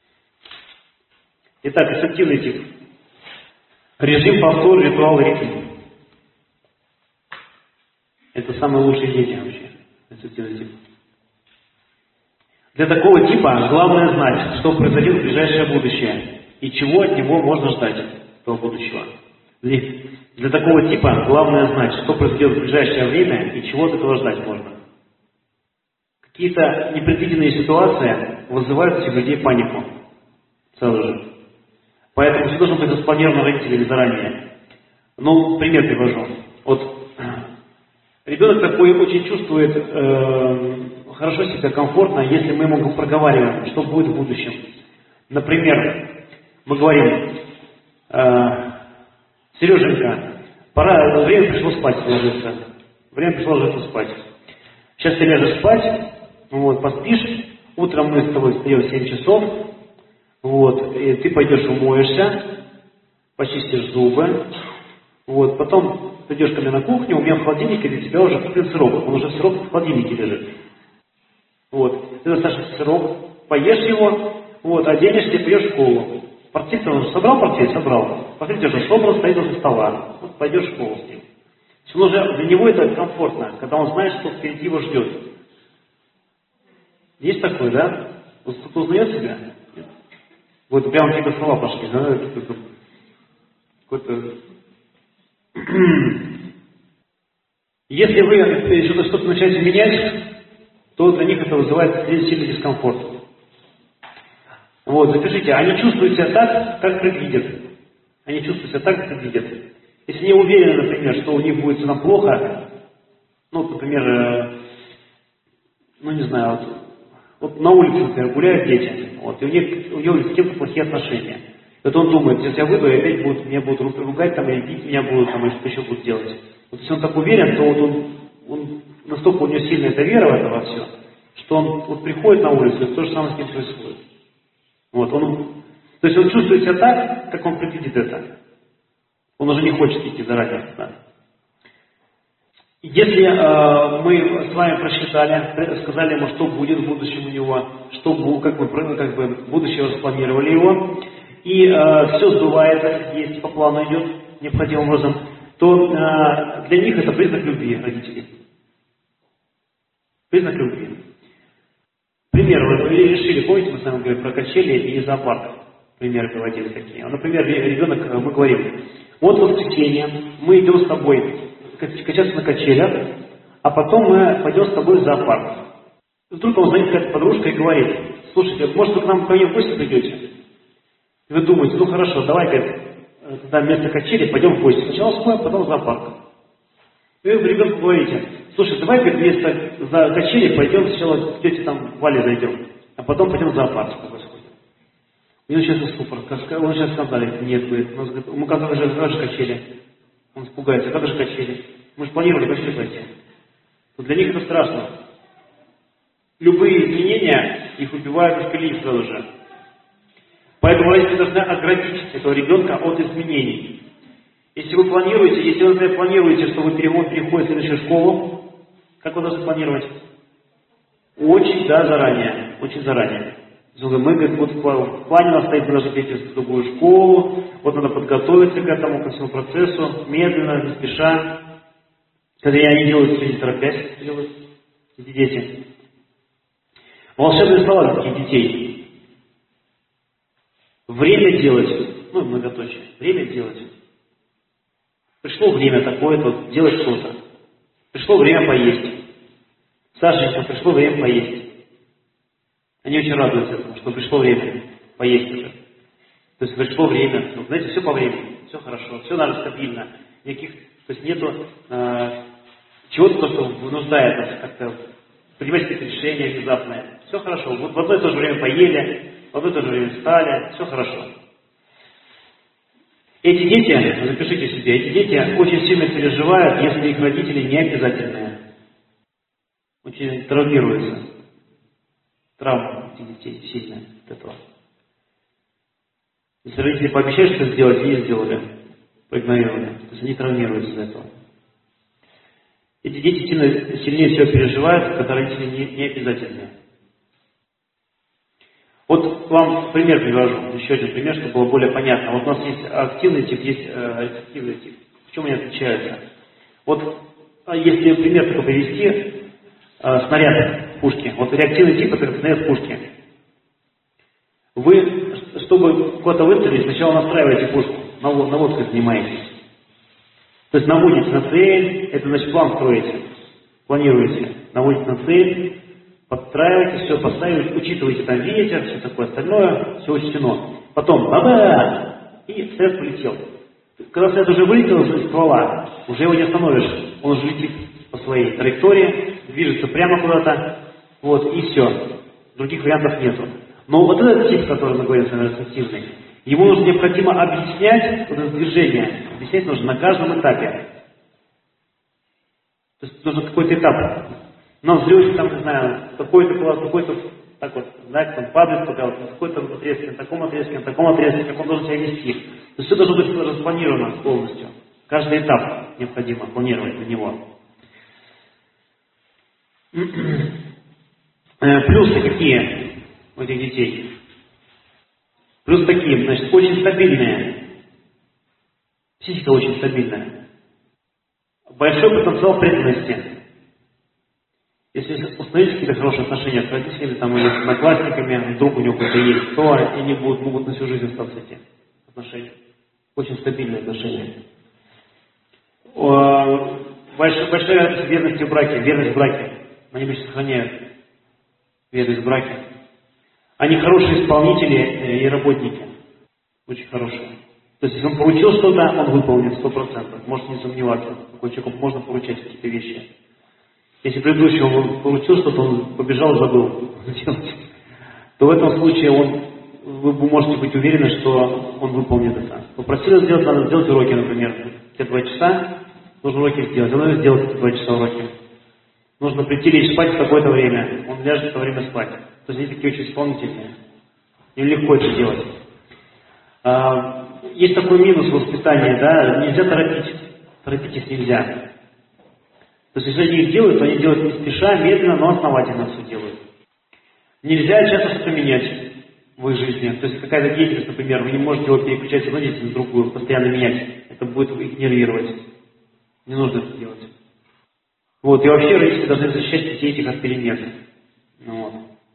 Итак, эффективный тип. Режим, повтор, ритуал, ритм. Это самое лучшее деяние вообще. Эффективный тип. Для такого типа главное знать, что произойдет в ближайшее будущее и чего от него можно ждать того будущего. Для такого типа главное знать, что произойдет в ближайшее время и чего от этого ждать можно. Какие-то непредвиденные ситуации вызывают у всех людей панику. Сразу же. Поэтому все должно быть распланировано родителями заранее. Ну, пример привожу. Вот ребенок такой очень чувствует хорошо себя, комфортно, если мы ему проговариваем, что будет в будущем. Например, мы говорим, Сереженька, время пришло спать ложиться. Время пришло ложиться спать. Сейчас ты ляжешь спать, вот, поспишь, утром мы с тобой встаем в 7 часов, вот, и ты пойдешь умоешься, почистишь зубы, вот, потом придешь ко мне на кухню, у меня в холодильнике для тебя уже куплен сырок, он уже сырок в холодильнике лежит. Вот, ты досташь сырок, поешь его, вот, оденешься и пойдешь в школу. Портфель он собрал, портфель собрал. Портфель уже собран, стоит возле стола. Вот пойдешь в школу с ним. Он уже, для него это комфортно, когда он знает, что впереди его ждет. Есть такое, да? Кто-то узнает себя? Нет? Вот прямо какие-то слова пошли, да? Какой-то... Если вы что-то начинаете менять, то для них это вызывает сильный дискомфорт. Вот, запишите, они чувствуют себя так, как предвидят. Они чувствуют себя так, как предвидят. Если не уверены, например, что у них будет все плохо, ну, например, ну, не знаю, вот на улице, например, гуляют дети, вот, и у них с кем-то плохие отношения. Вот он думает, если я выйду, и опять меня будут ругать, там, или бить меня будут, там, или что еще будут делать. Вот если он так уверен, то вот он настолько у него сильная эта вера в это во все, что он вот приходит на улицу, и то же самое с ним происходит. Вот, то есть он чувствует себя так, как он предвидит это. Он уже не хочет идти заранее. Да. Если мы с вами просчитали, сказали ему, что будет в будущем у него, что как бы будущее распланировали его, и все сбывается, как есть, по плану идет необходимым образом, то для них это признак любви родителей. Признак любви. Пример, вы решили, помните, мы с вами говорили про качели и зоопарк. Примеры приводили такие. Например, ребенок, мы говорим, вот в воскресенье мы идем с тобой качаться на качелях, а потом мы пойдем с тобой в зоопарк. Вдруг он звонит какая-то подружка и говорит, слушайте, может вы к нам ко мне в гости придете? И вы думаете, ну хорошо, давай, говорит, тогда вместо качели пойдем в гости. Сначала в школу, потом в зоопарк. И вы ребенку говорите, слушай, давай, говорит, вместо качели пойдем сначала к тете там Вале зайдем, а потом пойдем в зоопарк. У него сейчас ступор. Он сейчас сказали, нет, говорит, мы как же качели. Он испугается, как же качели? Мы же планировали качели пойти. Но для них это страшно. Любые изменения их убивают из колеи сразу же. Поэтому родители должны оградить этого ребенка от изменений. Если вы планируете, если вы, например, планируете, что вы переходите в следующую школу, как вы должны планировать? Очень, да, заранее. Очень заранее. Мы, говорит, вот в плане у нас стоит, мы должны перейти в другую школу, вот надо подготовиться к этому, ко всему процессу, медленно, не спеша. Когда они делают, не торопясь делают, эти дети. Волшебные слова таких детей. Время делать, ну, многоточие, время делать. Пришло время такое-то, делать что-то. Пришло время поесть. Сашенька, пришло время поесть. Они очень радуются этому, что пришло время поесть уже. То есть пришло время, ну, знаете, все по времени, все хорошо, все наверное, стабильно. Никаких, то есть нету чего-то, что вынуждает нас как-то принимать какие-то решения внезапные. Все хорошо. Вот в одно и то же время поели, в одно и то же время встали, все хорошо. Эти дети, запишите себе, эти дети очень сильно переживают, если их родители не обязательные. Очень травмируются. Травма этих детей сильная от этого. Если родители пообещали что-то сделать, и не сделали, проигнорировали, то есть они травмируются из-за этого. Эти дети сильнее всего переживают, когда родители не обязательные. Вот вам пример привожу, еще один пример, чтобы было более понятно. Вот у нас есть активный тип, есть реактивный тип. В чем они отличаются? Вот если пример такой привести, снаряд пушки. Вот реактивный тип — это снаряд пушки. Вы, чтобы куда-то выстрелить, сначала настраиваете пушку, наводкой занимаетесь. То есть наводите на цель, это значит план строите, планируете, наводите на цель, подстраиваете, все поставили, учитываете там ветер, все такое остальное, все учтено. Потом баба! И снаряд полетел. Когда снаряд уже вылетел из ствола, уже его не остановишь. Он уже летит по своей траектории, движется прямо куда-то, вот, и все. Других вариантов нету. Но вот этот тип, который мы говорим с вами, реактивный, ему нужно необходимо объяснять вот это движение. Объяснять нужно на каждом этапе. То есть нужно какой-то этап. На взлете, там, не знаю, какой-то, так вот, знаете, там падает пока, вот, на какой-то отрезке, на таком отрезке, как он должен себя вести. То есть все должно быть распланировано полностью. Каждый этап необходимо планировать на него. Плюсы какие? у этих детей. Плюс такие, значит, очень стабильные. Психика очень стабильная. Большой потенциал преданности. Если установить какие-то хорошие отношения с родителями там, или с одноклассниками, вдруг у него кто-то есть, то они могут на всю жизнь остаться эти отношения. Очень стабильные отношения. Большая верность в браке, верность в браке. Они очень сохраняют верность в браке. Они хорошие исполнители и работники. Очень хорошие. То есть, если он поручил что-то, он выполнит 100%. Можете не сомневаться. Такой человеку можно поручать какие-то вещи. Если предыдущий он поручил что-то, он побежал и забыл делать, то в этом случае вы можете быть уверены, что он выполнит это. Попросили сделать, надо сделать уроки, например. Те 2 часа, нужно уроки сделать. Он сделать эти 2 часа уроки. Нужно прийти лечь спать в такое-то время. Он ляжет в это время спать. То есть они такие очень исполнительные. Им легко это делать. Есть такой минус в воспитании, да, нельзя торопить. Торопитесь нельзя. То есть если они их делают, то они делают не спеша, медленно, но основательно все делают. Нельзя часто что-то менять в их жизни. То есть какая-то деятельность, например, вы не можете его переключать с одной деятельности на другую, постоянно менять. Это будет их нервировать. Не нужно это делать. Вот, и вообще родители должны защищать детей этих от перемен. Вот.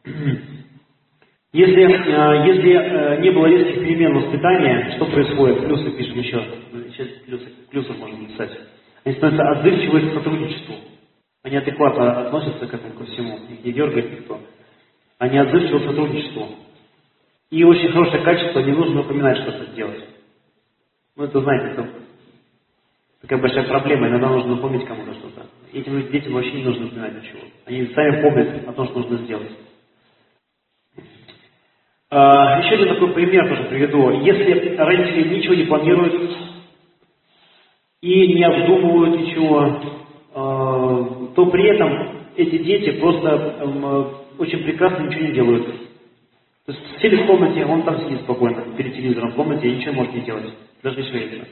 Если не было резких перемен в воспитании, что происходит? Плюсы пишем еще. Сейчас плюсов можно написать. Они становятся отзывчивы к сотрудничеству. Они адекватно относятся к этому, ко всему. Их не дергает никто. Они отзывчивы к сотрудничеству. И очень хорошее качество, не нужно напоминать что-то делать. Это, знаете, это такая большая проблема. Иногда нужно напомнить кому-то что-то. Этим детям вообще не нужно напоминать ничего. Они сами помнят о том, что нужно сделать. Еще один такой пример тоже приведу. Если родители ничего не планируют и не обдумывают ничего, то при этом эти дети просто очень прекрасно ничего не делают. То есть сели в комнате, он там сидит спокойно, перед телевизором в комнате, и ничего может не делать. Даже не шевелится.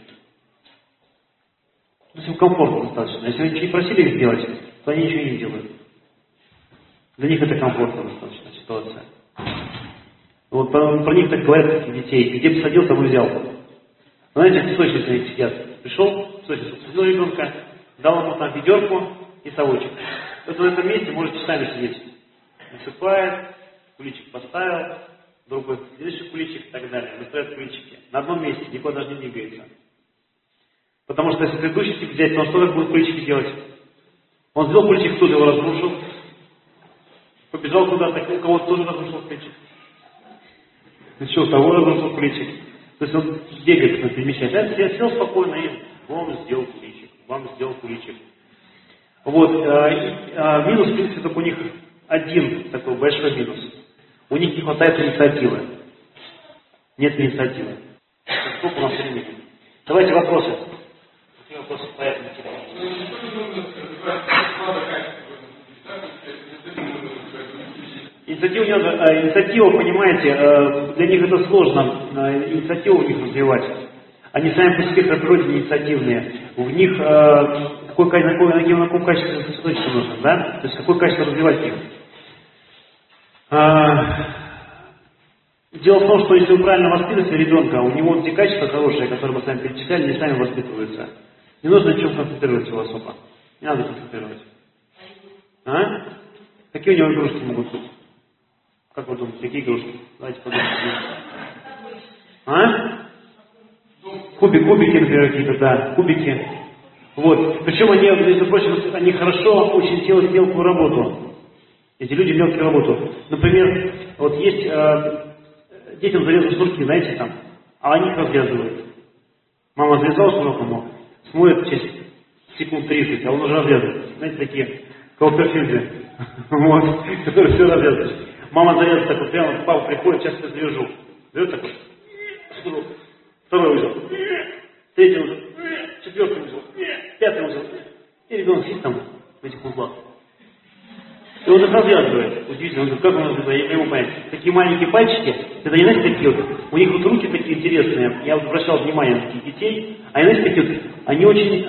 То есть им комфортно достаточно. Если они ничего не просили их сделать, то они ничего не делают. Для них это комфортно достаточно ситуация. Вот про них так говорят, таких детей. Где посадил, там и взял. Знаете, песочницы они сидят. Пришел, песочницу посадил ребенка, дал ему там ведерку и совочек. Вот в этом месте может часами сидеть. Насыпает, куличик поставил, другой следующий куличик и так далее. Настраивает куличики. На одном месте, никуда даже не двигается. Потому что если предыдущий тип взять, то он что будет куличики делать? Он сделал куличик, тут его разрушил. Побежал куда-то, у кого-то тоже разрушил куличик. Еще у того разрушил куличик. То есть он бегает, перемещается. Я сел спокойно и вам сделал куличик, вам сделал куличик. Вот. Минус, в принципе, только у них один такой большой минус. У них не хватает инициативы. Нет инициативы. Сколько у нас времени? Давайте вопросы. Какие вопросы по этому типу? Инициатива, понимаете, для них это сложно, инициативу у них развивать. Они сами по себе по природе инициативные. В них на каком качестве сосредоточиться нужно, да? То есть какое качество развивать их. Дело в том, что если вы правильно воспитываете ребенка, у него те качества хорошие, которые мы сами перечисляли, не сами воспитываются. Не нужно на чем концентрировать его особо. Не надо концентрировать. Какие у него игрушки могут быть? Как вы думаете, какие игрушки? Давайте подумаем. Кубики, например, какие-то, да, кубики. Вот. Причем они, между прочим, они хорошо очень делают мелкую работу. Эти люди мелкую работу. Например, вот есть детям зарезают шнурки, знаете, там, а они их развязывают. Мама завязала шнурок ему, смотрит через секунд 30, а он уже развязывает. Знаете, такие Кауперфильды, вот, которые все развязывают. Мама завязывает так вот прямо, папа приходит, сейчас я завяжу. Берет такой, шнурок, второй узел, третий узел, четвертый узел, пятый узел. И ребенок сидит там в этих узлах. И он их развязывает. Удивительно, он говорит, как он развязывает, я не могу понять. Такие маленькие пальчики, это не знаете такие вот, у них вот руки такие интересные, я вот обращал внимание на таких детей, они, знаете, такие вот, они очень,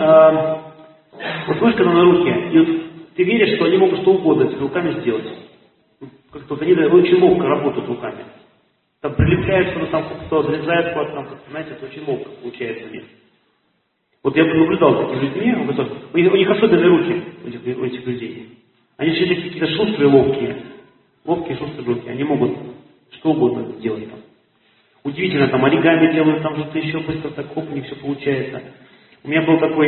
вот смотришь, когда на руки, и вот ты веришь, что они могут что угодно с руками сделать. как-то они очень ловко работают руками. Там прилепляют что-то, там кто отрезает куда-то, там, знаете, это очень ловко получается у них. Вот я наблюдал за такими людьми, у них особенные руки, у этих людей. Они все какие-то шустрые, ловкие, шустрые руки. Они могут что угодно сделать там. Удивительно, там оригами делают, там что-то еще быстро, так хоп, у них все получается. У меня был такой,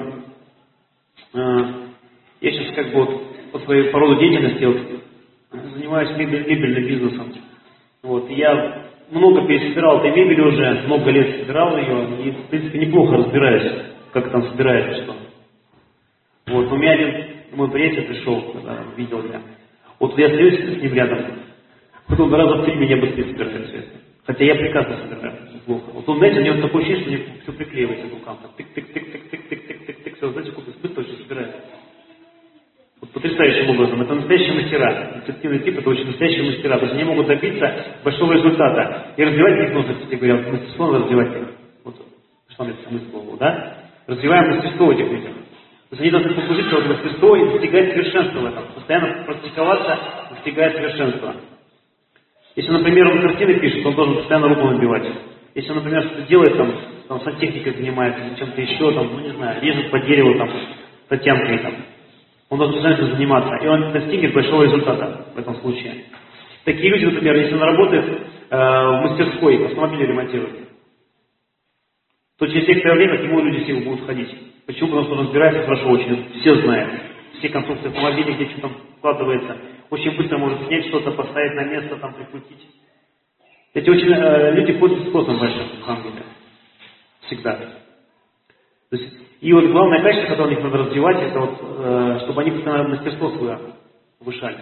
я сейчас как бы вот по своей роду деятельности вот, занимаюсь мебельным бизнесом. Вот, я много пересобирал этой мебели уже, много лет собирал ее, и в принципе неплохо разбираюсь, как там собирается что. Вот, у меня один мой приятель пришел, когда видел меня. Вот я стою с ним рядом, потом раза в 3 меня быстрее собирает все это. Хотя я прекрасно собираю, плохо. Вот он, знаете, у него такое ощущение, что мне все приклеивается к рукам. Тык-тык-тык-тык-тык-тык-тык-тык, все, знаете, быстро все собирает. Вот потрясающим образом. Это настоящие мастера. Интенсивный тип — это очень настоящие мастера. То есть они могут добиться большого результата. И развивать их нужно, кстати говоря, мастерство надо развивать их. Вот, что мне смысл был, да? Развиваем мастерство в этих людях. То есть они должны погрузиться в это мастерство и достигать совершенства в этом. Постоянно практиковаться, достигая совершенства. Если, например, он картины пишет, он должен постоянно руку набивать. Если он, например, что-то делает, там сантехникой занимается, чем-то еще, там, ну не знаю, режет по дереву, там, затянкой, там. Он должен постоянно заниматься, и он достигнет большого результата в этом случае. Такие люди, например, если он работает в мастерской, автомобили ремонтирует, то через некоторое время к нему люди все будут ходить. Почему? Потому что он разбирается хорошо очень, все знают. Все конструкции автомобиля, где что-то там вкладывается. Очень быстро может снять что-то, поставить на место, там прикрутить. Эти очень люди пользуются спросом большим, на самом деле. Всегда. То есть, и вот главное качество, которое у них надо развивать, это вот, чтобы они постоянно мастерство свое повышали.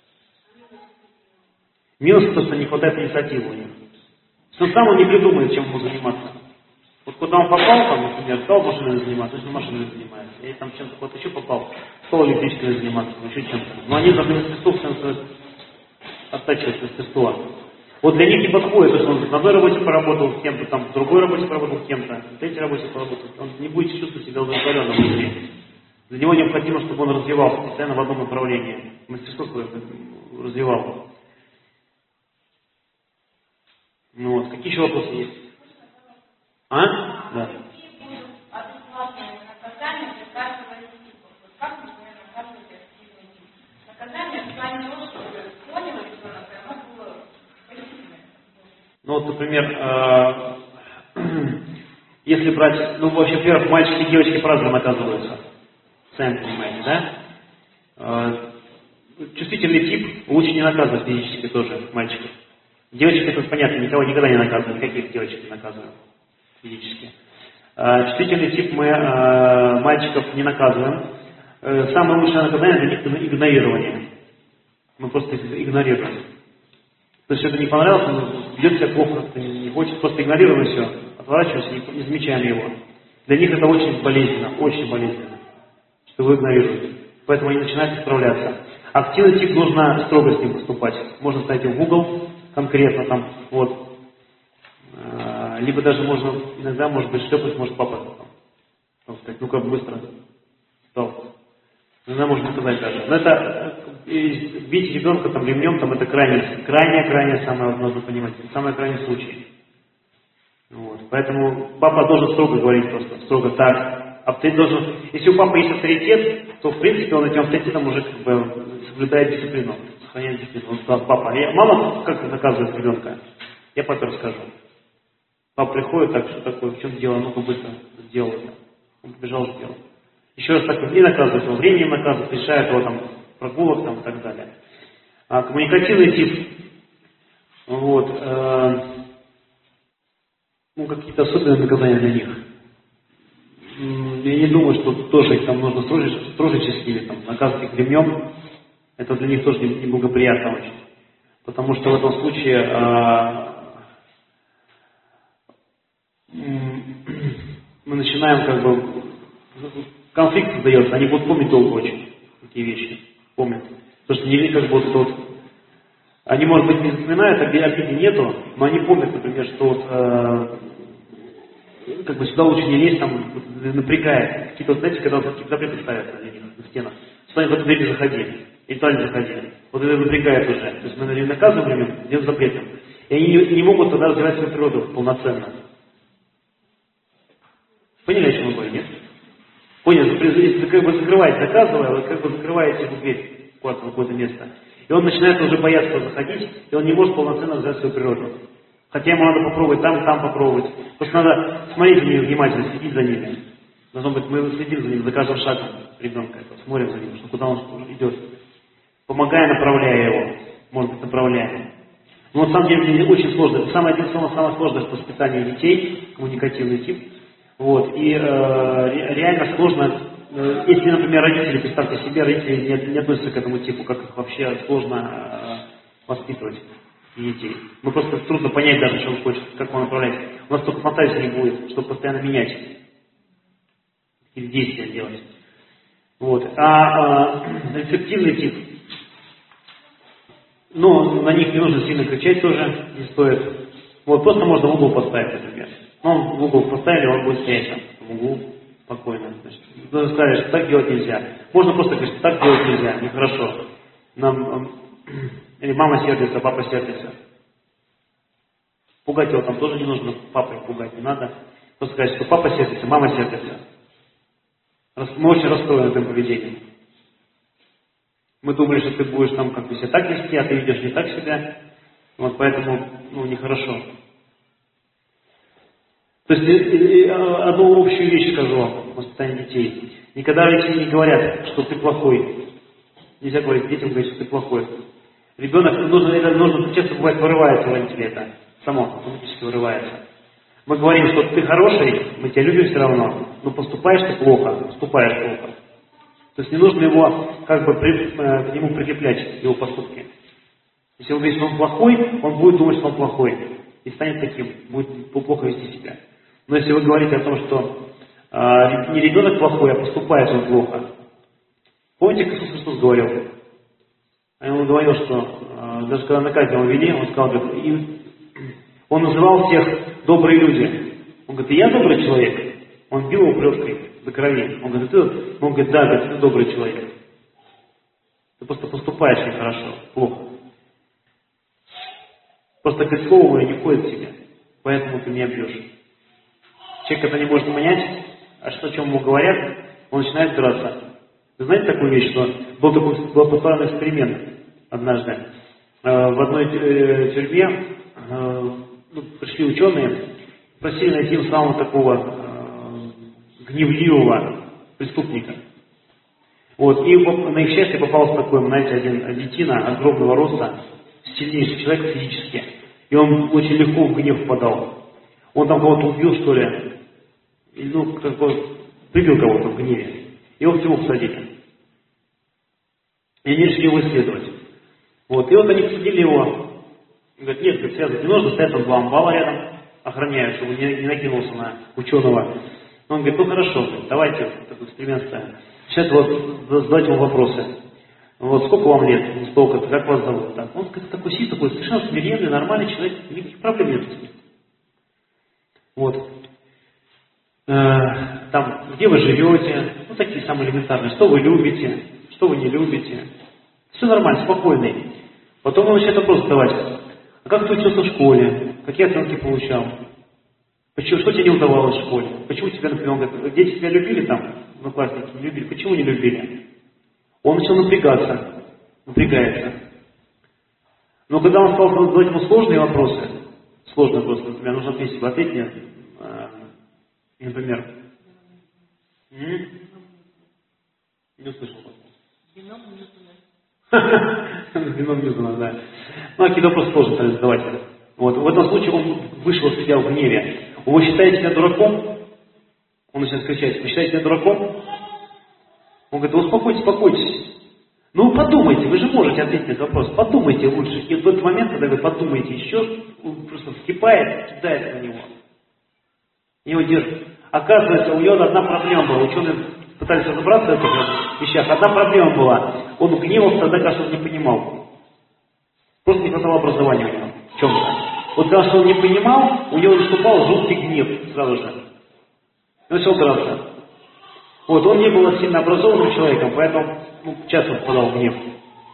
Минус то, что не хватает инициативы у них. Он сам не придумает, чем ему заниматься. Вот куда он попал, там, например, стал машиной заниматься, значит машиной занимается. Или там чем-то куда-то еще попал, стал электрической заниматься, еще чем-то. Но они должны мастерство оттачивать мастерство. Вот для них не подходит, что он на одной работе поработал с кем-то, там, в другой работе поработал с кем-то, в третьей работе поработал. Он не будет чувствовать себя удовлетворенным в жизни. Для него необходимо, чтобы он развивался постоянно в одном направлении. Мастерство свое развивал. Ну вот, какие еще вопросы есть? А? Да. Ну вот, например, если брать, ну вообще, во-первых, мальчики и девочки по-разному наказываются. Сами понимаете, да? Чувствительный тип лучше не наказывать физически тоже мальчиков. Девочек, это понятно, никого никогда не наказываем, никаких девочек не наказываем физически. Чувствительный тип мы мальчиков не наказываем. Самое лучшее наказание для них — это игнорирование. Мы просто их игнорируем. То есть, что-то не понравилось, он ведет себя плохо, не хочет, просто игнорируем все, отворачиваемся, не замечаем его. Для них это очень болезненно, что вы игнорируете. Поэтому они начинают справляться. Активный тип нужно строго с ним поступать. Можно ставить его в угол, конкретно там, вот. Либо даже можно, иногда, может быть, шлепать, может папа там сказать, ну-ка быстро встал. Иногда можно сказать даже. Но это бить ребенка там ремнем, там это крайне самое, нужно понимать, самый крайний случай. Вот. Поэтому папа должен строго говорить просто, строго так. Авторитет должен, если у папы есть авторитет, то в принципе он этим авторитетом уже как бы соблюдает дисциплину, сохраняет дисциплину. Он сказал, папа, мама как наказывает ребенка? Я папе расскажу. Папа приходит, так, что такое, в чем дело, ну-ка быстро сделал это. Он побежал, сделал. Еще раз так и наказывает его, временем наказывает, лишает его там прогулок там, и так далее. Коммуникативный тип, вот, ну, какие-то особенные наказания для них. Я не думаю, что тоже их там нужно строжить с ними, там, наказывать их ремнем. Это для них тоже неблагоприятно очень. Потому что в этом случае мы начинаем как бы конфликт создается, они будут помнить долго очень такие вещи, помнят. Потому что не как бы вот, они, может быть, не запоминают, обиды нету, но они помнят, например, что вот, как бы сюда лучше не лезть, там напрягает. Какие-то, знаете, когда вот какие-то запреты ставят на стенах, сюда в эту дверь не заходи. И туда не заходили. Вот это напрягает уже. То есть мы наказываем им, делаем запретом. И они не могут тогда развивать свою природу полноценно. Поняли, о чем мы говорим, нет? Поняли, если вы как бы закрываете, наказывая, вы как бы закрываете эту дверь в какое-то место. И он начинает уже бояться заходить, и он не может полноценно развивать свою природу. Хотя ему надо попробовать там попробовать. Просто надо смотреть за ними внимательно, следить за ними. Должно быть, мы следим за ним, за каждым шагом ребенка, смотрим за ним, что куда он идет. Помогая, направляя его, может быть, направляем. Но на самом деле очень сложно. Это самое сложное в воспитании детей, коммуникативный тип. Вот. И реально сложно, если, например, родители, представьте себе, родители не относятся к этому типу, как их вообще сложно воспитывать детей. Мы просто трудно понять даже, что он хочет, как он направлять. У нас только фантазии не будет, чтобы постоянно менять или действия делать. Вот. А рефлективный тип, ну, на них не нужно сильно кричать тоже, не стоит. Вот, просто можно в угол поставить, например. Ну, в угол поставили, он будет стоять там, в углу, спокойно. Значит, нужно сказать, что так делать нельзя. Можно просто говорить, что так делать нельзя, нехорошо. Или мама сердится, папа сердится. Пугать его там тоже не нужно, папой пугать не надо. Просто сказать, что папа сердится, мама сердится. Мы очень расстроены этим поведением. Мы думали, что ты будешь там как бы себя так вести, а ты ведешь не так себя. Вот поэтому, нехорошо. То есть, одну общую вещь скажу вам в воспитании детей. Никогда родители не говорят, что ты плохой. Нельзя говорить детям, что ты плохой. Ребенок, нужно часто бывает, вырывается у родителей это. Само автоматически вырывается. Мы говорим, что ты хороший, мы тебя любим все равно, но поступаешь ты плохо, поступаешь плохо. То есть не нужно его, как бы, к нему прикреплять, его поступки. Если он говорит, что он плохой, он будет думать, что он плохой. И станет таким, будет плохо вести себя. Но если вы говорите о том, что не ребенок плохой, а поступает он плохо. Помните, как Иисус Христос говорил? Он говорил, что даже когда на казнь его вели, он сказал, он называл всех добрые люди. Он говорит, и я добрый человек. Он бил его плеткой до крови. Он говорит, да, ты добрый человек. Ты просто поступаешь нехорошо, плохо. Просто к слову не входит в тебя. Поэтому ты меня бьешь. Человек это не может понять, а что, о чем ему говорят, он начинает драться. Вы знаете такую вещь, что был популярный эксперимент однажды. В одной тюрьме пришли ученые, просили найти им самого такого гневливого преступника. Вот, и на их счастье попался такой, знаете, один детина огромного роста, сильнейший человек физически. И он очень легко в гнев впадал. Он там кого-то убил, что ли, как бы прибил кого-то в гневе. Его в тюрьму посадили. И они решили его исследовать. Вот, и вот они посадили его. Говорят, нет, связывать не нужно, стоят там два амбала рядом, охраняют, чтобы не накинулся на ученого. Он говорит, хорошо, давайте такой эксперимент ставим. Сейчас вот задать ему вопросы. Вот сколько вам лет? Столько-то, как вас зовут? Так. Он такой сидит, такой совершенно смиренный, нормальный человек, никаких проблем нет. Вот. Там, где вы живете, такие самые элементарные, что вы любите, что вы не любите. Все нормально, спокойный. Потом он начинает вопрос задавать. А как ты учился в школе? Какие оценки получал? Что тебе не удавалось в школе? Почему тебя, например, дети тебя любили там, одноклассники не любили? Почему не любили? Он начал напрягается. Но когда он стал задавать ему сложные вопросы, например, нужно ответить, ответь мне, например, не услышал вопрос. Вином Ньютона, да. Какие-то вопросы сложно стали задавать. Вот. В этом случае он вышел из себя в гневе. Вы считаете себя дураком? Он начинает кричать, вы считаете себя дураком? Он говорит, успокойтесь. Ну подумайте, вы же можете ответить на этот вопрос, подумайте лучше. И в этот момент, когда вы подумаете еще, он просто вскипает, кидается на него. Его держит. Оказывается, у него одна проблема была. Ученые пытались разобраться в этих вещах. Одна проблема была. Он гневался тогда, когда он не понимал. Просто не хватало образования у него. В чем-то. Вот когда он не понимал, у него наступал жуткий гнев сразу же. И начал драться. Вот, он не был сильно образованным человеком, поэтому часто впадал в гнев.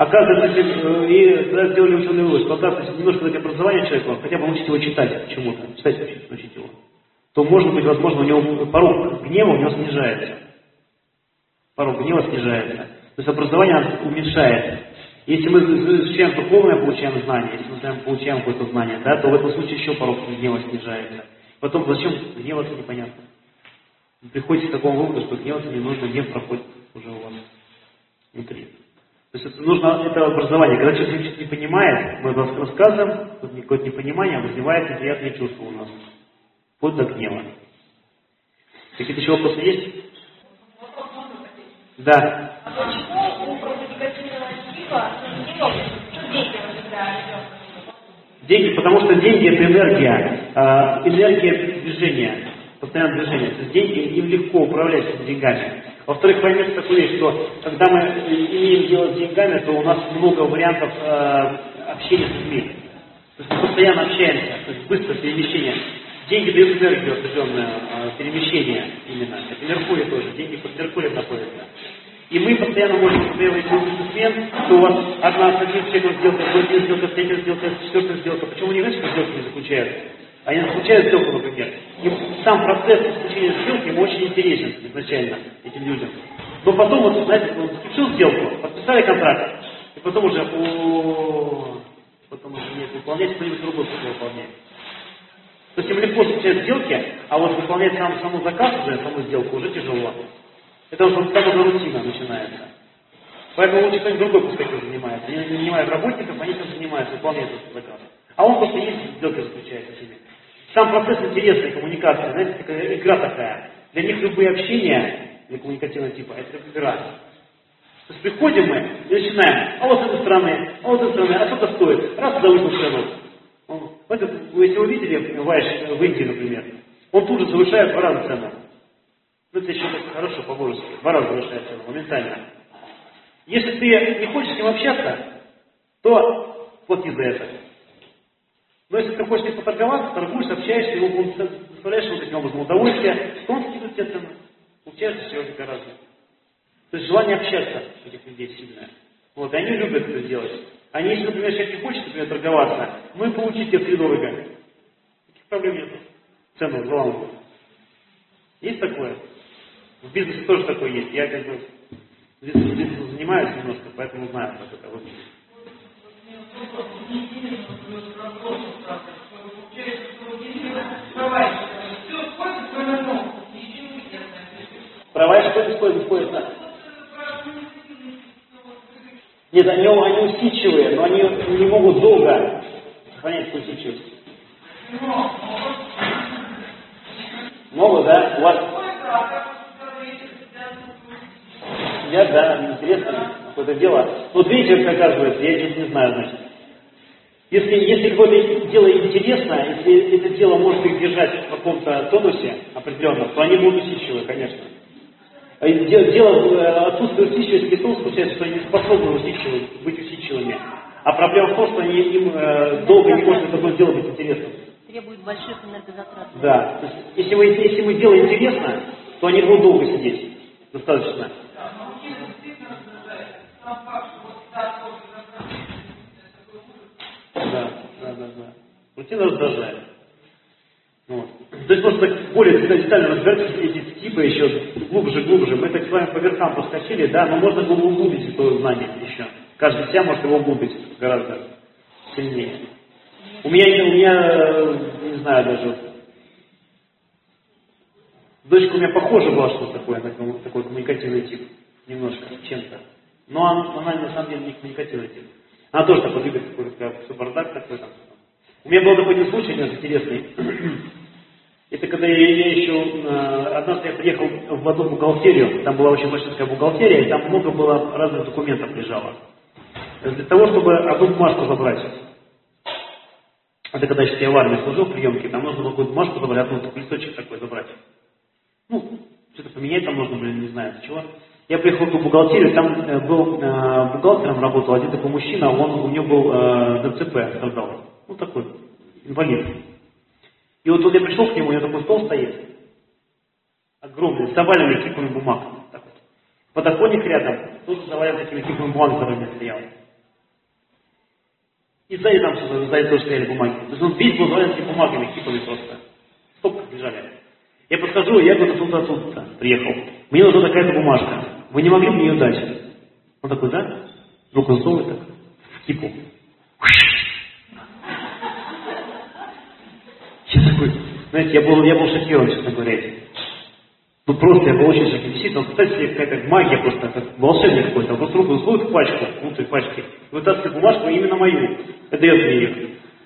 Оказывается, и тогда сделали ученый вывод, что оказывается, немножко дать образование человеку, хотя бы научить его читать чему-то, читать учить его, то может быть, возможно, у него порог гнева у него снижается. Порог гнева снижается. То есть образование уменьшается. Если мы изучаем духовное, получаем знания, если мы получаем какое-то знание, да, то в этом случае еще порог гнева снижается. Потом зачем гневаться, непонятно. Вы приходите к такому выводу, что гневаться не нужно, гнев проходит уже у вас внутри. То есть это нужно, это образование. Когда человек что-то не понимает, мы рассказываем, тут какое-то непонимание, вызывает неприятные чувства у нас. Вплоть до гнева. Какие-то еще вопросы есть? Да. А почему у коммуникативного типа деньги возникают? Деньги, потому что деньги это энергия. Энергия движения. Постоянное движение. То есть деньги, им легко управлять деньгами. Во-вторых, поймите такую вещь, что когда мы имеем дело с деньгами, то у нас много вариантов общения с людьми. То есть мы постоянно общаемся, то есть быстрое перемещение. Деньги дают энергию определенное перемещение именно. Это Меркурий тоже, деньги под Меркурием находятся. И мы постоянно можем, например, если вы бизнесмен, то у вас с одним человеком сделка, другой сделка, третья сделка, четвертая сделка. Почему они, знаете, сделки не заключают? Они заключают сделку, например. Им сам процесс заключения сделки ему очень интересен изначально, этим людям. Но потом, вот, знаете, он заключил сделку, подписали контракт, и потом уже, потом уже нет, выполнять кто-нибудь другой выполняет. То есть им легко заключать сделки, а вот выполнять саму заказ уже, саму сделку уже тяжело. Это уже самая рутина начинается. Поэтому лучше кто-нибудь другой пускай этим занимается. Они нанимают работников, они этим занимаются, выполняют этот заказ. А он просто ездит, сделки заключает со всеми. Сам процесс интересной коммуникации, знаете, такая игра такая. Для них любые общения для коммуникативного типа, это как игра. То есть приходим мы и начинаем, а вот с этой стороны, а сколько стоит? Раз завышил цену. Если вы видели Вайш в Индии, например, он тут же завышает в 2 раза цену. Ну это еще так хорошо по-божески, 2 раза завышает цену, моментально. Если ты не хочешь с ним общаться, то плати за это. Но если ты хочешь с ним поторговаться, торгуешь, общаешься, ему доставляешь ему таким образом удовольствие, то он скидывает тебе цену. Получается все гораздо. То есть желание общаться у этих людей сильное. Вот, и они любят это делать. Они, если, например, человек не хочет, например, торговаться, ну и получите втридорого. Таких проблем нет. Цену взламывают. Есть такое? В бизнесе тоже такое есть. Я как бы бизнесом занимаюсь немножко, поэтому знаю, как это выглядит. Права что используются? Нет, они усидчивые, но они не могут долго сохранять свою усидчивость. Много, да? У вас? Да, интересно, какое-то дело. Вот видите, как оказывается, я здесь не знаю, значит. Если какое-то дело интересно, если это дело может их держать в каком-то тонусе определенном, то они будут усидчивы, конечно. Дело отсутствия усидчивости в том случается, что они не способны быть усидчивыми. А проблема в том, что им долго не может такое дело быть интересным. Требует больших энергозатрат. Да. То есть, если мы дело интересно, то они будут долго сидеть. Достаточно. Да. Рутина раздражает. Вот. То есть просто более детально разбирать эти типы еще глубже. Мы так с вами по верхам проскочили, да, но можно было углубить это знание еще. Каждый себя может его углубить гораздо сильнее. У меня, не знаю даже, дочка у меня похожа была, что такое, на такой коммуникативный тип, немножко, чем-то. Но она на самом деле не коммуникативный тип. Она тоже такой любит какой-то бардак такой там. У меня был такой один случай интересный. Это когда я еще, однажды я приехал в одну бухгалтерию, там была очень большая такая бухгалтерия, и там много было разных документов лежало. Для того, чтобы одну бумажку забрать. Это когда еще я в армии служил в приемке, там нужно было какую-то бумажку забрать, одну листочек такой забрать. Ну, что-то поменять там нужно, не знаю, чего. Я приехал в бухгалтерию, там был бухгалтером работал один такой мужчина, у него был ДЦП, страдал. Ну, такой, инвалид. И вот я пришел к нему, у него такой стол стоит, огромный, с заваленными кипами бумаг. Так вот. Подоконник рядом, тоже завален такими кипами бумаг, которые у меня стоял. И сзади там сзади тоже стояли бумаги. То есть он весь был завален этими бумагами, кипами просто. Стопка лежали. Я подхожу, я говорю, тут-то приехал. Мне нужна такая-то бумажка. Вы не могли бы мне ее дать? Он такой, да? Руку засовывает так, в кипу. Я такой, знаете, я был шокирован, честно говоря. Ну просто я был очень шокирован. Действительно, представьте себе, какая-то магия просто, как волшебник какой-то. Он просто руку засовывает в пачку, внутрь пачки, вытаскивает бумажку именно мою. И дает мне ее.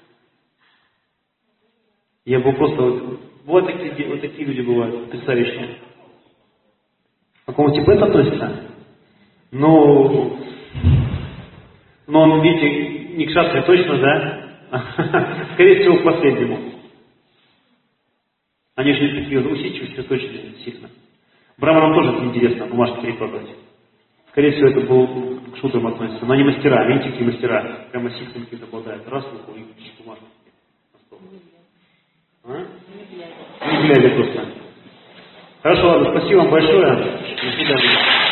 Я был просто... Вот такие люди бывают, потрясающие. К какому типу это относится? Ну, он, видите, не к шастре точно, да? Скорее всего, к последнему. Они же не такие усидчивые, сосредоточенные сильно. Браманам тоже это интересно, бумажки перекладывать. Скорее всего, это был к шутерам относится. Но они мастера, видите, какие мастера. Прямо силками какие-то обладают. Раз, руку и бумажку. Не глядя просто. Хорошо, ладно, спасибо вам большое. До свидания.